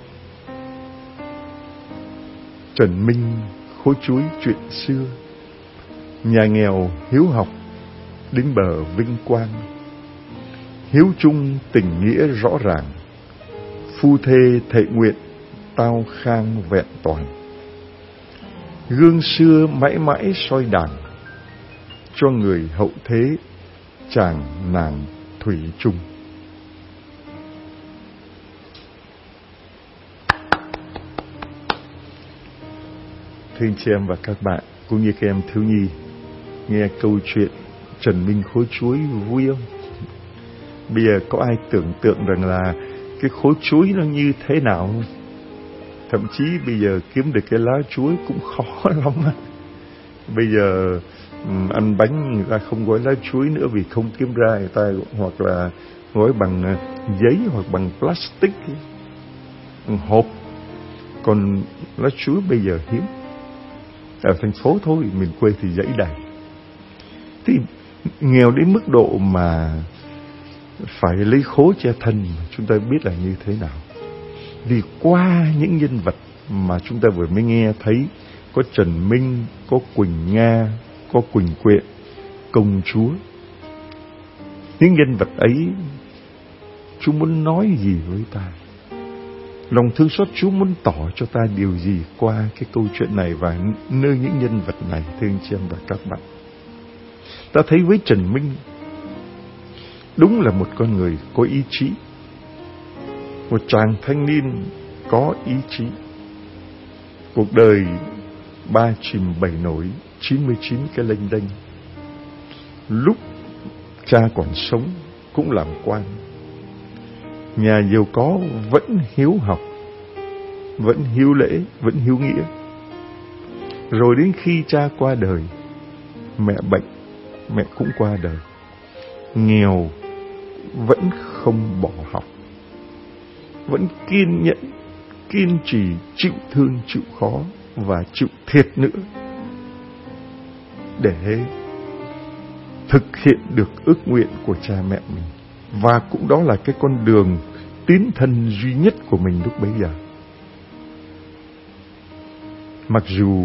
Trần Minh khối chuối chuyện xưa, nhà nghèo hiếu học đến bờ vinh quang, hiếu chung tình nghĩa rõ ràng, phu thê thệ nguyện tao khang vẹn toàn. Gương xưa mãi mãi soi đàn, cho người hậu thế chàng nàng thủy chung. Thưa anh chị em và các bạn, cũng như các em thiếu nhi, nghe câu chuyện Trần Minh khối chuối vui không? Bây giờ có ai tưởng tượng rằng là cái khối chuối nó như thế nào? Thậm chí bây giờ kiếm được cái lá chuối cũng khó lắm. Bây giờ ăn bánh người ta không gói lá chuối nữa vì không kiếm ra, người ta hoặc là gói bằng giấy hoặc bằng plastic, bằng hộp. Còn lá chuối bây giờ hiếm. Ở thành phố thôi, miền quê thì dãy đầy. Thì nghèo đến mức độ mà phải lấy khố che thân, chúng ta biết là như thế nào. Vì qua những nhân vật mà chúng ta vừa mới nghe thấy, có Trần Minh, có Quỳnh Nga, có Quỳnh Quyện, công chúa, những nhân vật ấy Chúa muốn nói gì với ta? Lòng thương xót Chúa muốn tỏ cho ta điều gì qua cái câu chuyện này và nơi những nhân vật này, thưa anh chị em và các bạn? Ta thấy với Trần Minh, đúng là một con người có ý chí, một chàng thanh niên có ý chí. Cuộc đời ba chìm bảy nổi, chín mươi chín cái lênh đênh. Lúc cha còn sống cũng làm quan, nhà giàu có vẫn hiếu học, vẫn hiếu lễ, vẫn hiếu nghĩa. Rồi đến khi cha qua đời, mẹ bệnh, mẹ cũng qua đời, nghèo vẫn không bỏ học, vẫn kiên nhẫn, kiên trì, chịu thương, chịu khó và chịu thiệt nữa để thực hiện được ước nguyện của cha mẹ mình. Và cũng đó là cái con đường tiến thân duy nhất của mình lúc bấy giờ. Mặc dù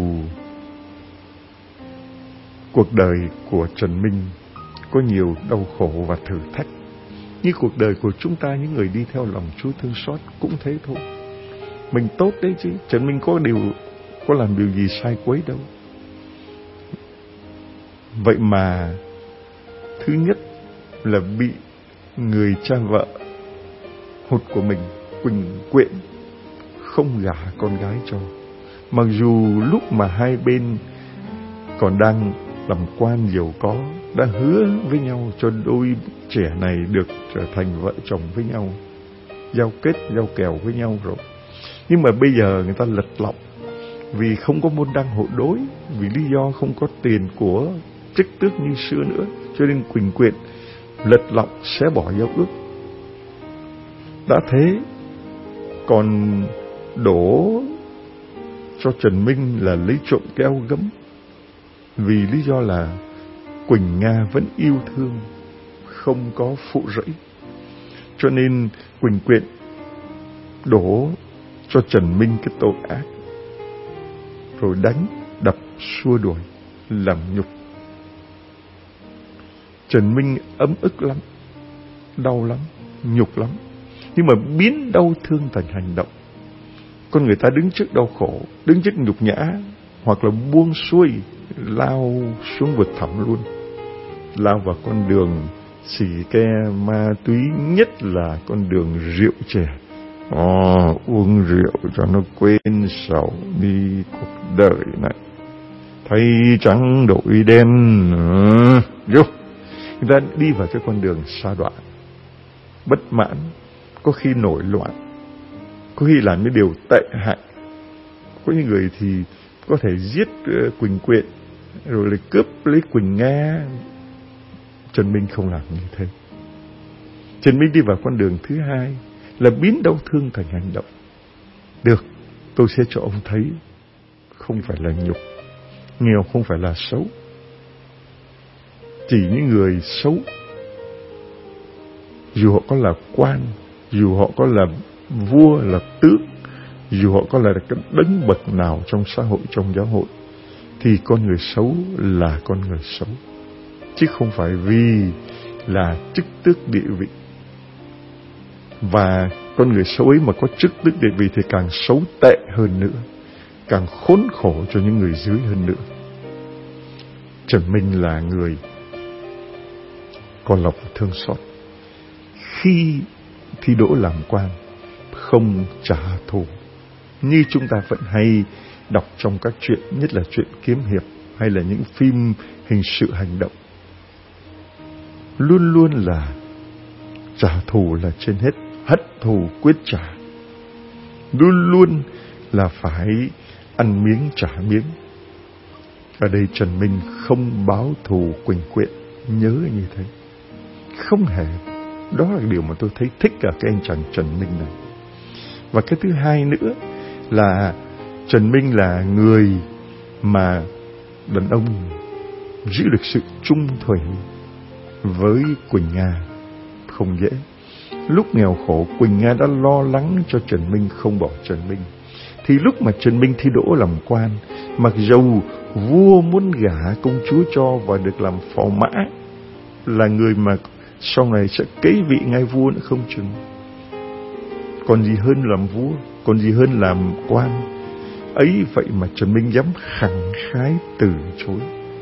cuộc đời của Trần Minh có nhiều đau khổ và thử thách, như cuộc đời của chúng ta, những người đi theo lòng Chúa thương xót cũng thế thôi. Mình tốt đấy chứ, Trần Minh có điều có làm điều gì sai quấy đâu. Vậy mà thứ nhất là bị người cha vợ hụt của mình, Quỳnh Quyện, không gả con gái cho. Mặc dù lúc mà hai bên còn đang làm quan giàu có, đã hứa với nhau cho đôi trẻ này được trở thành vợ chồng với nhau, giao kết, giao kèo với nhau rồi. Nhưng mà bây giờ người ta lật lọng, vì không có môn đăng hộ đối, vì lý do không có tiền của chức tước như xưa nữa, cho nên Quỳnh Quyện lật lọng sẽ bỏ giao ước. Đã thế còn đổ cho Trần Minh là lấy trộm cái áo gấm, vì lý do là Quỳnh Nga vẫn yêu thương, không có phụ rẫy. Cho nên Quỳnh Quyện đổ cho Trần Minh cái tội ác, rồi đánh, đập, xua đuổi, làm nhục. Trần Minh ấm ức lắm, đau lắm, nhục lắm. Nhưng mà biến đau thương thành hành động. Con người ta đứng trước đau khổ, đứng trước nhục nhã, hoặc là buông xuôi, lao xuống vực thẳm luôn. Lao vào con đường xì ke ma túy, nhất là con đường rượu chè. Ồ, uống rượu cho nó quên sầu đi cuộc đời này. Thấy trắng đổi đen, à, vô. Người ta đi vào cái con đường sa đọa, bất mãn, có khi nổi loạn, có khi làm những điều tệ hại. Có những người thì có thể giết Quỳnh Quyện, rồi lại cướp lấy Quỳnh Nga. Trần Minh không làm như thế. Trần Minh đi vào con đường thứ hai là biến đau thương thành hành động. Được, tôi sẽ cho ông thấy không phải là nhục, nghèo không phải là xấu. Chỉ những người xấu, dù họ có là quan, dù họ có là vua, là tước, dù họ có là cái đấng bậc nào trong xã hội, trong giáo hội, thì con người xấu là con người xấu, chứ không phải vì là chức tước địa vị. Và con người xấu ấy mà có chức tước địa vị thì càng xấu tệ hơn nữa, càng khốn khổ cho những người dưới hơn nữa. Trần Minh là người còn lòng thương xót. Khi thi đỗ làm quan, không trả thù, như chúng ta vẫn hay đọc trong các chuyện, nhất là chuyện kiếm hiệp hay là những phim hình sự hành động. Luôn luôn là trả thù là trên hết, hận thù quyết trả. Luôn luôn là phải ăn miếng trả miếng. Ở đây Trần Minh không báo thù Quỳnh Quyện, nhớ như thế. Không hề. Đó là điều mà tôi thấy thích ở cái anh chàng Trần Minh này. Và cái thứ hai nữa là Trần Minh là người mà đàn ông giữ được sự trung thủy với Quỳnh Nga không dễ. Lúc nghèo khổ, Quỳnh Nga đã lo lắng cho Trần Minh không bỏ Trần Minh. Thì lúc mà Trần Minh thi đỗ làm quan, mặc dầu vua muốn gả công chúa cho và được làm phò mã, là người mà sau này sẽ kế vị ngai vua nữa không chừng. Còn gì hơn làm vua, còn gì hơn làm quan. Ấy vậy mà Trần Minh dám khẳng khái từ chối.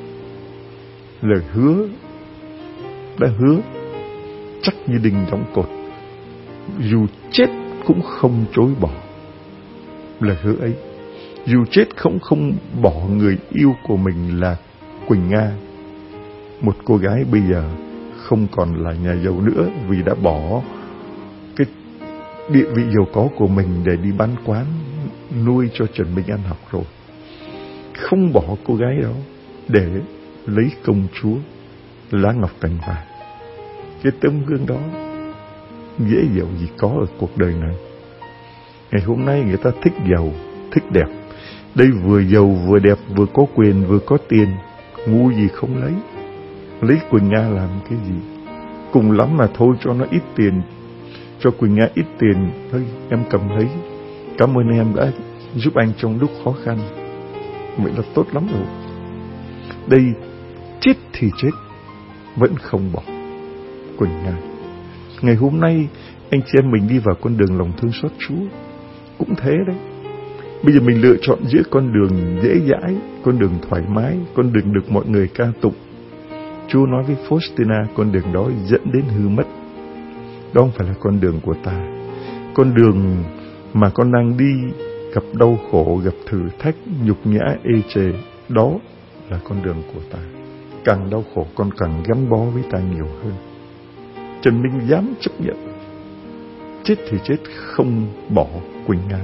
Lời hứa đã hứa chắc như đinh đóng cột, dù chết cũng không chối bỏ lời hứa ấy. Dù chết không không bỏ người yêu của mình là Quỳnh Nga, một cô gái bây giờ không còn là nhà giàu nữa vì đã bỏ cái địa vị giàu có của mình để đi bán quán nuôi cho Trần Minh ăn học rồi. Không bỏ cô gái đó để lấy công chúa lá ngọc cành vàng. Cái tấm gương đó dễ dàng gì có ở cuộc đời này. Ngày hôm nay người ta thích giàu, thích đẹp. Đây vừa giàu vừa đẹp, vừa có quyền vừa có tiền, ngu gì không lấy. Lấy Quỳnh Nga làm cái gì? Cùng lắm là thôi cho nó ít tiền, cho Quỳnh Nga ít tiền, thôi em cầm lấy. Cảm ơn em đã giúp anh trong lúc khó khăn. Vậy là tốt lắm rồi. Đây chết thì chết, vẫn không bỏ Quỳnh Nga. Ngày hôm nay anh chị em mình đi vào con đường lòng thương xót Chúa cũng thế đấy. Bây giờ mình lựa chọn giữa con đường dễ dãi, con đường thoải mái, con đường được mọi người ca tụng. Chúa nói với Faustina, con đường đó dẫn đến hư mất. Đó không phải là con đường của ta. Con đường mà con đang đi gặp đau khổ, gặp thử thách, nhục nhã, ê chề, đó là con đường của ta. Càng đau khổ con càng gắn bó với ta nhiều hơn. Trần Minh dám chấp nhận chết thì chết, không bỏ Quỳnh Nga.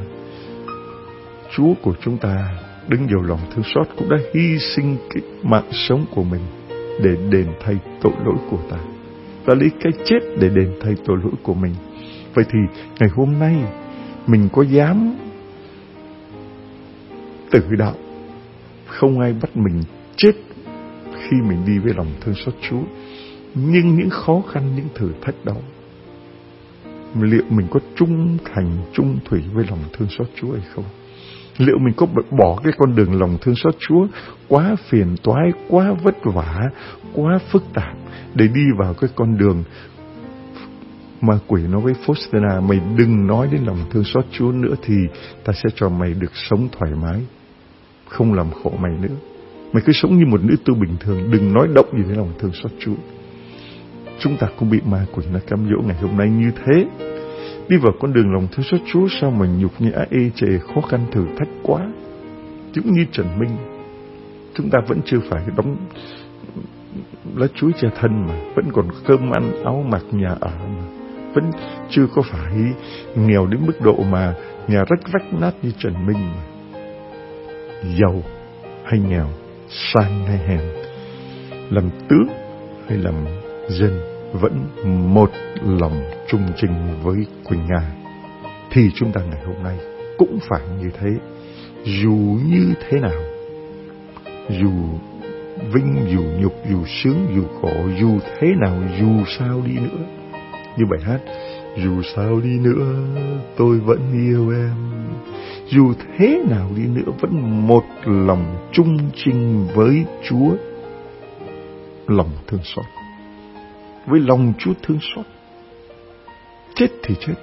Chúa của chúng ta đứng nhiều lòng thương xót cũng đã hy sinh cái mạng sống của mình để đền thay tội lỗi của ta. Ta lấy cái chết để đền thay tội lỗi của mình. Vậy thì ngày hôm nay mình có dám tử đạo, không ai bắt mình chết khi mình đi với lòng thương xót Chúa. Nhưng những khó khăn, những thử thách đó, liệu mình có trung thành, trung thủy với lòng thương xót Chúa hay không? Liệu mình có bỏ cái con đường lòng thương xót Chúa quá phiền toái, quá vất vả, quá phức tạp để đi vào cái con đường mà quỷ nói với Faustina, mày đừng nói đến lòng thương xót Chúa nữa thì ta sẽ cho mày được sống thoải mái, không làm khổ mày nữa. Mày cứ sống như một nữ tu bình thường, đừng nói động gì đến lòng thương xót Chúa. Chúng ta cũng bị ma quỷ nó cám dỗ ngày hôm nay như thế. Đi vào con đường lòng thương xót Chúa sao mà nhục nhã, ê chề, khó khăn thử thách quá. Cũng như Trần Minh, chúng ta vẫn chưa phải đóng lá chuối che thân mà, vẫn còn cơm ăn, áo mặc, nhà ở mà, vẫn chưa có phải nghèo đến mức độ mà nhà rách rách nát như Trần Minh mà. Giàu hay nghèo, sang hay hèn, làm tướng hay làm dân, vẫn một lòng trung trình với Quỳnh Nga. Thì chúng ta ngày hôm nay cũng phải như thế. Dù như thế nào, dù vinh, dù nhục, dù sướng, dù khổ, dù thế nào, dù sao đi nữa, như bài hát, dù sao đi nữa tôi vẫn yêu em. Dù thế nào đi nữa, vẫn một lòng trung trình với Chúa. Lòng thương xót, với lòng Chúa thương xót. Chết thì chết.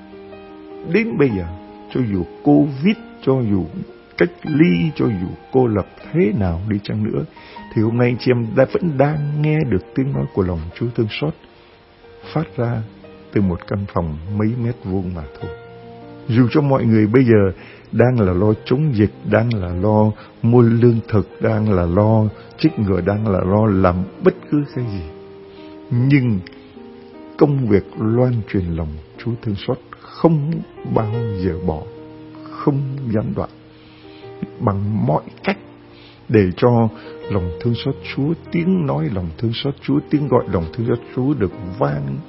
Đến bây giờ, cho dù Covid, cho dù cách ly, cho dù cô lập thế nào đi chăng nữa, thì hôm nay chị em đã vẫn đang nghe được tiếng nói của lòng Chúa thương xót phát ra từ một căn phòng mấy mét vuông mà thôi. Dù cho mọi người bây giờ đang là lo chống dịch, đang là lo mua lương thực, đang là lo chích ngừa, đang là lo làm bất cứ cái gì, nhưng công việc loan truyền lòng Chúa thương xót không bao giờ bỏ, không gián đoạn, bằng mọi cách để cho lòng thương xót Chúa, tiếng nói lòng thương xót Chúa, tiếng gọi lòng thương xót Chúa được vang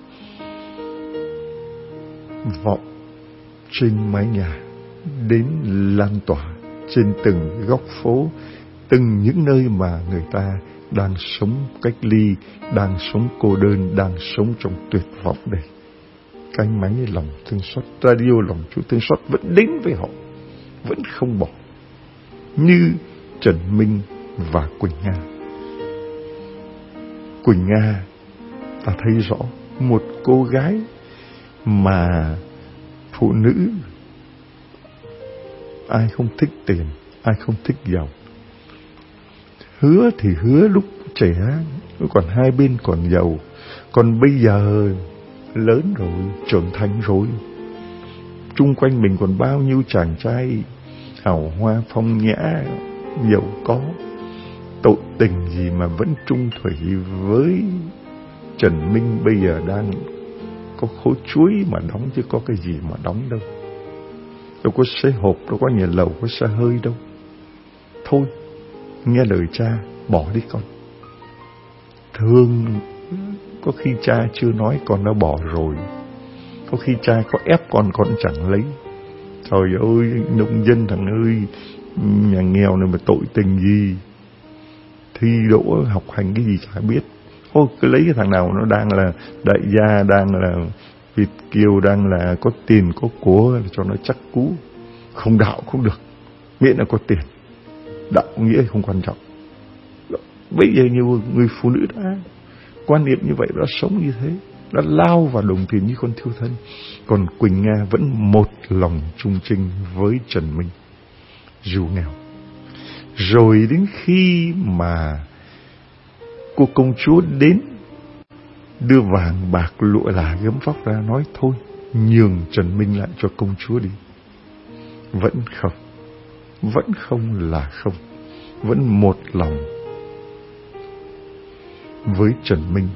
vọng trên mái nhà, đến lan tỏa trên từng góc phố, từng những nơi mà người ta đang sống cách ly, đang sống cô đơn, đang sống trong tuyệt vọng đây. cái máy lòng thương xót, radio lòng Chúa thương xót vẫn đến với họ, vẫn không bỏ, như Trần Minh và Quỳnh Nga. Quỳnh Nga, ta thấy rõ một cô gái mà phụ nữ ai không thích tiền, ai không thích giàu. Hứa thì hứa lúc trẻ, còn hai bên còn giàu, còn bây giờ lớn rồi, trưởng thành rồi, chung quanh mình còn bao nhiêu chàng trai hào hoa phong nhã, giàu có, tội tình gì mà vẫn trung thủy với Trần Minh bây giờ đang có khối chuối mà đóng, chứ có cái gì mà đóng đâu. Đâu có xe hộp, đâu có nhà lầu, có xe hơi đâu. Thôi, nghe lời cha, bỏ đi con. Thương, có khi cha chưa nói con đã bỏ rồi. Có khi cha có ép con, con chẳng lấy. Trời ơi, nông dân thằng ơi, nhà nghèo này mà tội tình gì. Thi đỗ học hành cái gì chả biết. Ôi, cứ lấy cái thằng nào nó đang là đại gia, đang là Việt kiều, đang là có tiền, có của cho nó chắc cú. Không đạo cũng được, miễn là có tiền. Đạo nghĩa không quan trọng. Bây giờ nhiều người phụ nữ đã quan niệm như vậy, đã sống như thế, đã lao vào đồng tiền như con thiêu thân. Còn Quỳnh Nga vẫn một lòng trung trinh với Trần Minh, dù nghèo. Rồi đến khi mà cô công chúa đến, đưa vàng bạc lụa là gấm vóc ra, nói thôi nhường Trần Minh lại cho công chúa đi. Vẫn không, vẫn không là không, vẫn một lòng với Trần Minh.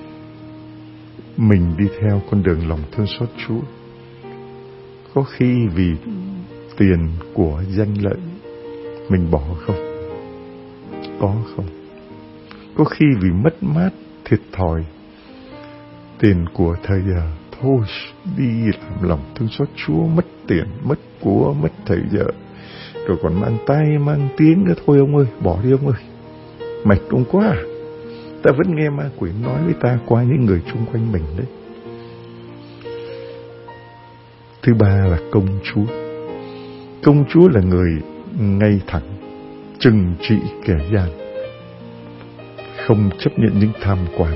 Mình đi theo con đường lòng thương xót Chúa. Có khi vì tiền của danh lợi mình bỏ không? Có không? Có khi vì mất mát, thiệt thòi, tiền của thời giờ, thôi đi làm lòng thương xót Chúa, mất tiền, mất của, mất thời giờ, rồi còn mang tay, mang tiếng nữa, thôi ông ơi, bỏ đi ông ơi, mệt ông quá à. Ta vẫn nghe ma quỷ nói với ta qua những người chung quanh mình đấy. Thứ ba là công chúa. Công chúa là người ngay thẳng, trừng trị kẻ gian, không chấp nhận những tham quan.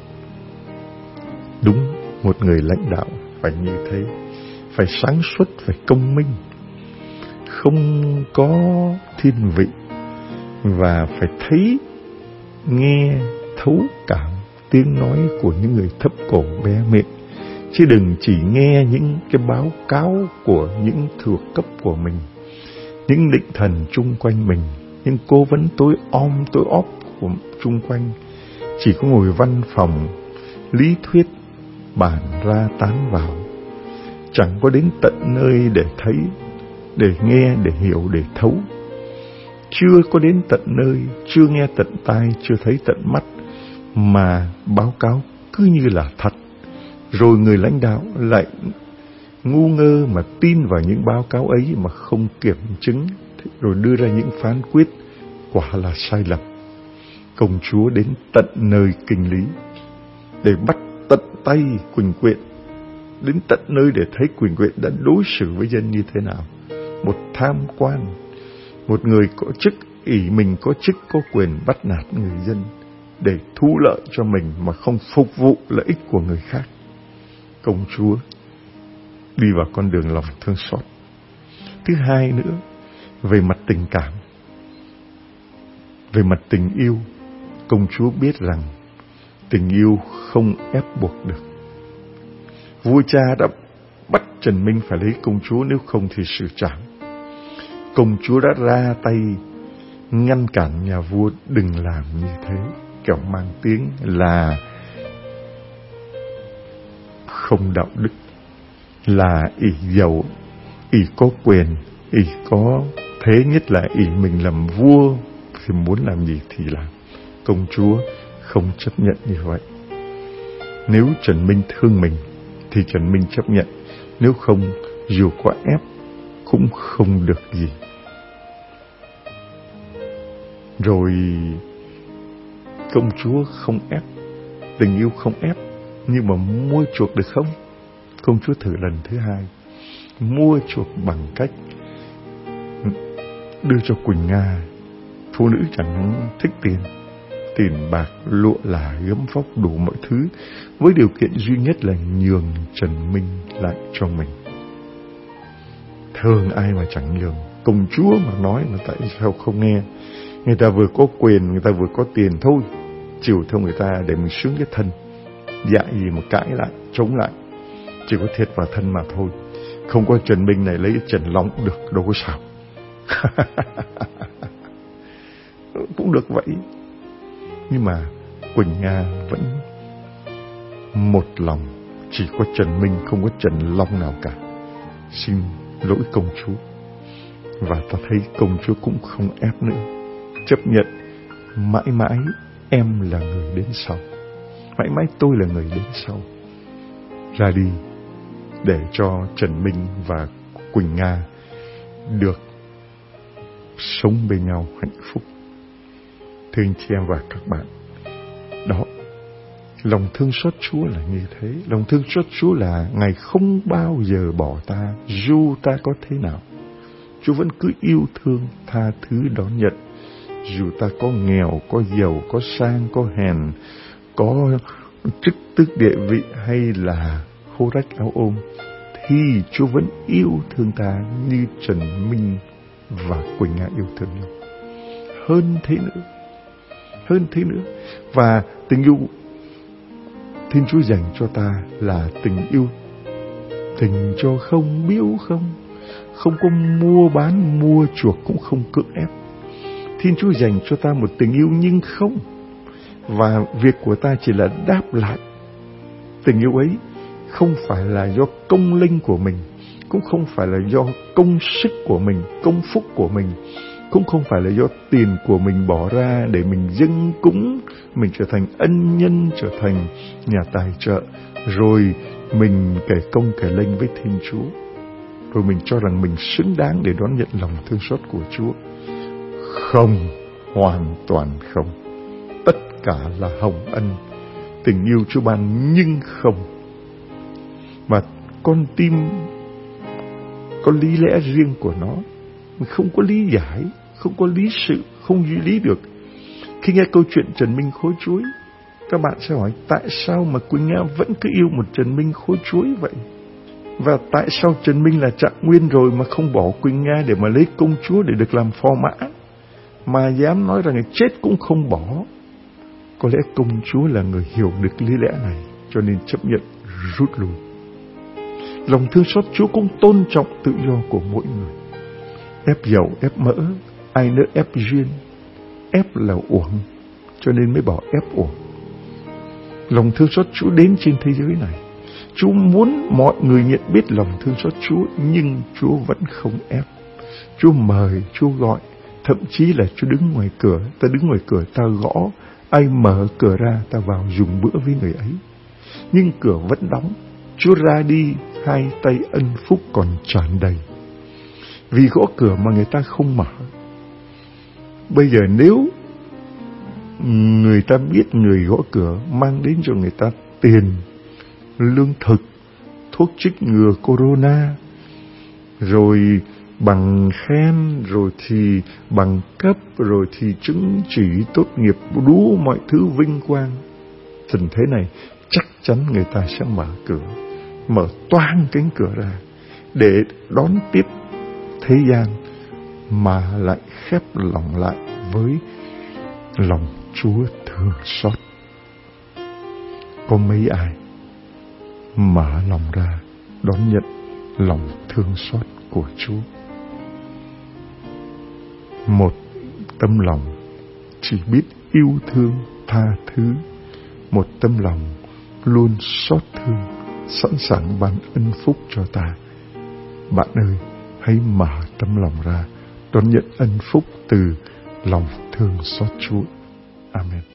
Đúng, một người lãnh đạo phải như thế, phải sáng suốt, phải công minh, không có thiên vị, và phải thấy, nghe, thấu cảm tiếng nói của những người thấp cổ bé miệng, chứ đừng chỉ nghe những cái báo cáo của những thuộc cấp của mình, những định thần chung quanh mình, những cố vấn tối om tối óp của chung quanh. Chỉ có ngồi văn phòng lý thuyết, bàn ra tán vào, chẳng có đến tận nơi để thấy, để nghe, để hiểu, để thấu. Chưa có đến tận nơi, chưa nghe tận tai, chưa thấy tận mắt, mà báo cáo cứ như là thật. Rồi người lãnh đạo lại ngu ngơ mà tin vào những báo cáo ấy mà không kiểm chứng, rồi đưa ra những phán quyết quả là sai lầm. Công chúa đến tận nơi kinh lý để bắt tận tay Quỳnh Quyện, đến tận nơi để thấy Quỳnh Quyện đã đối xử với dân như thế nào. Một tham quan, một người có chức, ỷ mình có chức có quyền bắt nạt người dân để thu lợi cho mình mà không phục vụ lợi ích của người khác. Công chúa đi vào con đường lòng thương xót. Thứ hai nữa, về mặt tình cảm, về mặt tình yêu, công chúa biết rằng tình yêu không ép buộc được. Vua cha đã bắt Trần Minh phải lấy công chúa, nếu không thì xử trảm. Công chúa đã ra tay ngăn cản nhà vua đừng làm như thế, kẻo mang tiếng là không đạo đức, là ỷ giàu, ỷ có quyền, ỷ có thế, nhất là ỷ mình làm vua thì muốn làm gì thì làm. Công chúa không chấp nhận như vậy. Nếu Trần Minh thương mình thì Trần Minh chấp nhận, nếu không, dù có ép cũng không được gì. Rồi công chúa không ép, tình yêu không ép, nhưng mà mua chuộc được không? công chúa thử lần thứ hai, mua chuộc bằng cách đưa cho Quỳnh Nga. Phụ nữ chẳng thích tiền, tiền bạc, lụa là, gấm vóc, đủ mọi thứ, với điều kiện duy nhất là nhường Trần Minh lại cho mình. Thường ai mà chẳng nhường. Công chúa mà nói mà tại sao không nghe? Người ta vừa có quyền, người ta vừa có tiền thôi, chiều theo người ta để mình sướng cái thân. Dạy gì mà cãi lại, chống lại, chỉ có thiệt vào thân mà thôi. Không có Trần Minh này lấy Trần Long cũng được, đâu có sao. Cũng được vậy. Nhưng mà Quỳnh Nga vẫn một lòng, chỉ có Trần Minh, không có Trần Long nào cả. Xin lỗi công chúa. Và ta thấy công chúa cũng không ép nữa, chấp nhận mãi mãi em là người đến sau, mãi mãi tôi là người đến sau. Ra đi để cho Trần Minh và Quỳnh Nga được sống bên nhau hạnh phúc. Thưa anh chị em và các bạn, đó, lòng thương xót Chúa là như thế. Lòng thương xót Chúa là Ngài không bao giờ bỏ ta, dù ta có thế nào. Chúa vẫn cứ yêu thương, tha thứ, đón nhận. Dù ta có nghèo, có giàu, có sang, có hèn, có chức tước địa vị hay là khô rách áo ôm, thì Chúa vẫn yêu thương ta như Trần Minh và Quỳnh Nga yêu thương nhau. Hơn thế nữa, hơn thế nữa. Và tình yêu Thiên Chúa dành cho ta là tình yêu, tình cho không biếu không, không có mua bán, mua chuộc, cũng không cưỡng ép. Thiên Chúa dành cho ta một tình yêu nhưng không. Và việc của ta chỉ là đáp lại. Tình yêu ấy không phải là do công linh của mình, cũng không phải là do công sức của mình, công phúc của mình, cũng không phải là do tiền của mình bỏ ra để mình dâng cúng, mình trở thành ân nhân, trở thành nhà tài trợ, rồi mình kể công kể lênh với Thiên Chúa, rồi mình cho rằng mình xứng đáng để đón nhận lòng thương xót của Chúa. Không, hoàn toàn không. Tất cả là hồng ân, tình yêu Chúa ban nhưng không. Mà con tim có lý lẽ riêng của nó, mình không có lý giải, không có lý sự, không duy lý được. Khi nghe câu chuyện Trần Minh khối chuối, các bạn sẽ hỏi tại sao mà Quỳnh Nga vẫn cứ yêu một Trần Minh khối chuối vậy? Và tại sao Trần Minh là Trạng Nguyên rồi mà không bỏ Quỳnh Nga để mà lấy công chúa để được làm phò mã, mà dám nói rằng chết cũng không bỏ? Có lẽ công chúa là người hiểu được lý lẽ này, cho nên chấp nhận rút lui. Lòng thương xót Chúa cũng tôn trọng tự do của mỗi người. Ép dầu, ép mỡ, ai nỡ ép duyên. Ép là uổng, cho nên mới bỏ ép uổng. Lòng thương xót Chúa đến trên thế giới này. Chúa muốn mọi người nhận biết lòng thương xót Chúa, nhưng Chúa vẫn không ép. Chúa mời, Chúa gọi, thậm chí là Chúa đứng ngoài cửa. Ta đứng ngoài cửa, ta gõ, ai mở cửa ra, ta vào dùng bữa với người ấy. Nhưng cửa vẫn đóng. Chúa ra đi, hai tay ân phúc còn tràn đầy. Vì gõ cửa mà người ta không mở. Bây giờ nếu người ta biết người gõ cửa mang đến cho người ta tiền, lương thực, thuốc trích ngừa corona, rồi bằng khen, rồi thì bằng cấp, rồi thì chứng chỉ tốt nghiệp, đủ mọi thứ vinh quang, tình thế này chắc chắn người ta sẽ mở cửa, mở toang cánh cửa ra để đón tiếp thế gian, mà lại khép lòng lại với lòng Chúa thương xót. Có mấy ai mở lòng ra đón nhận lòng thương xót của Chúa? Một tâm lòng chỉ biết yêu thương, tha thứ, một tâm lòng luôn xót thương, sẵn sàng ban ân phúc cho ta. Bạn ơi, hãy mở tâm lòng ra đón nhận ân phúc từ lòng thương xót Chúa. Amen.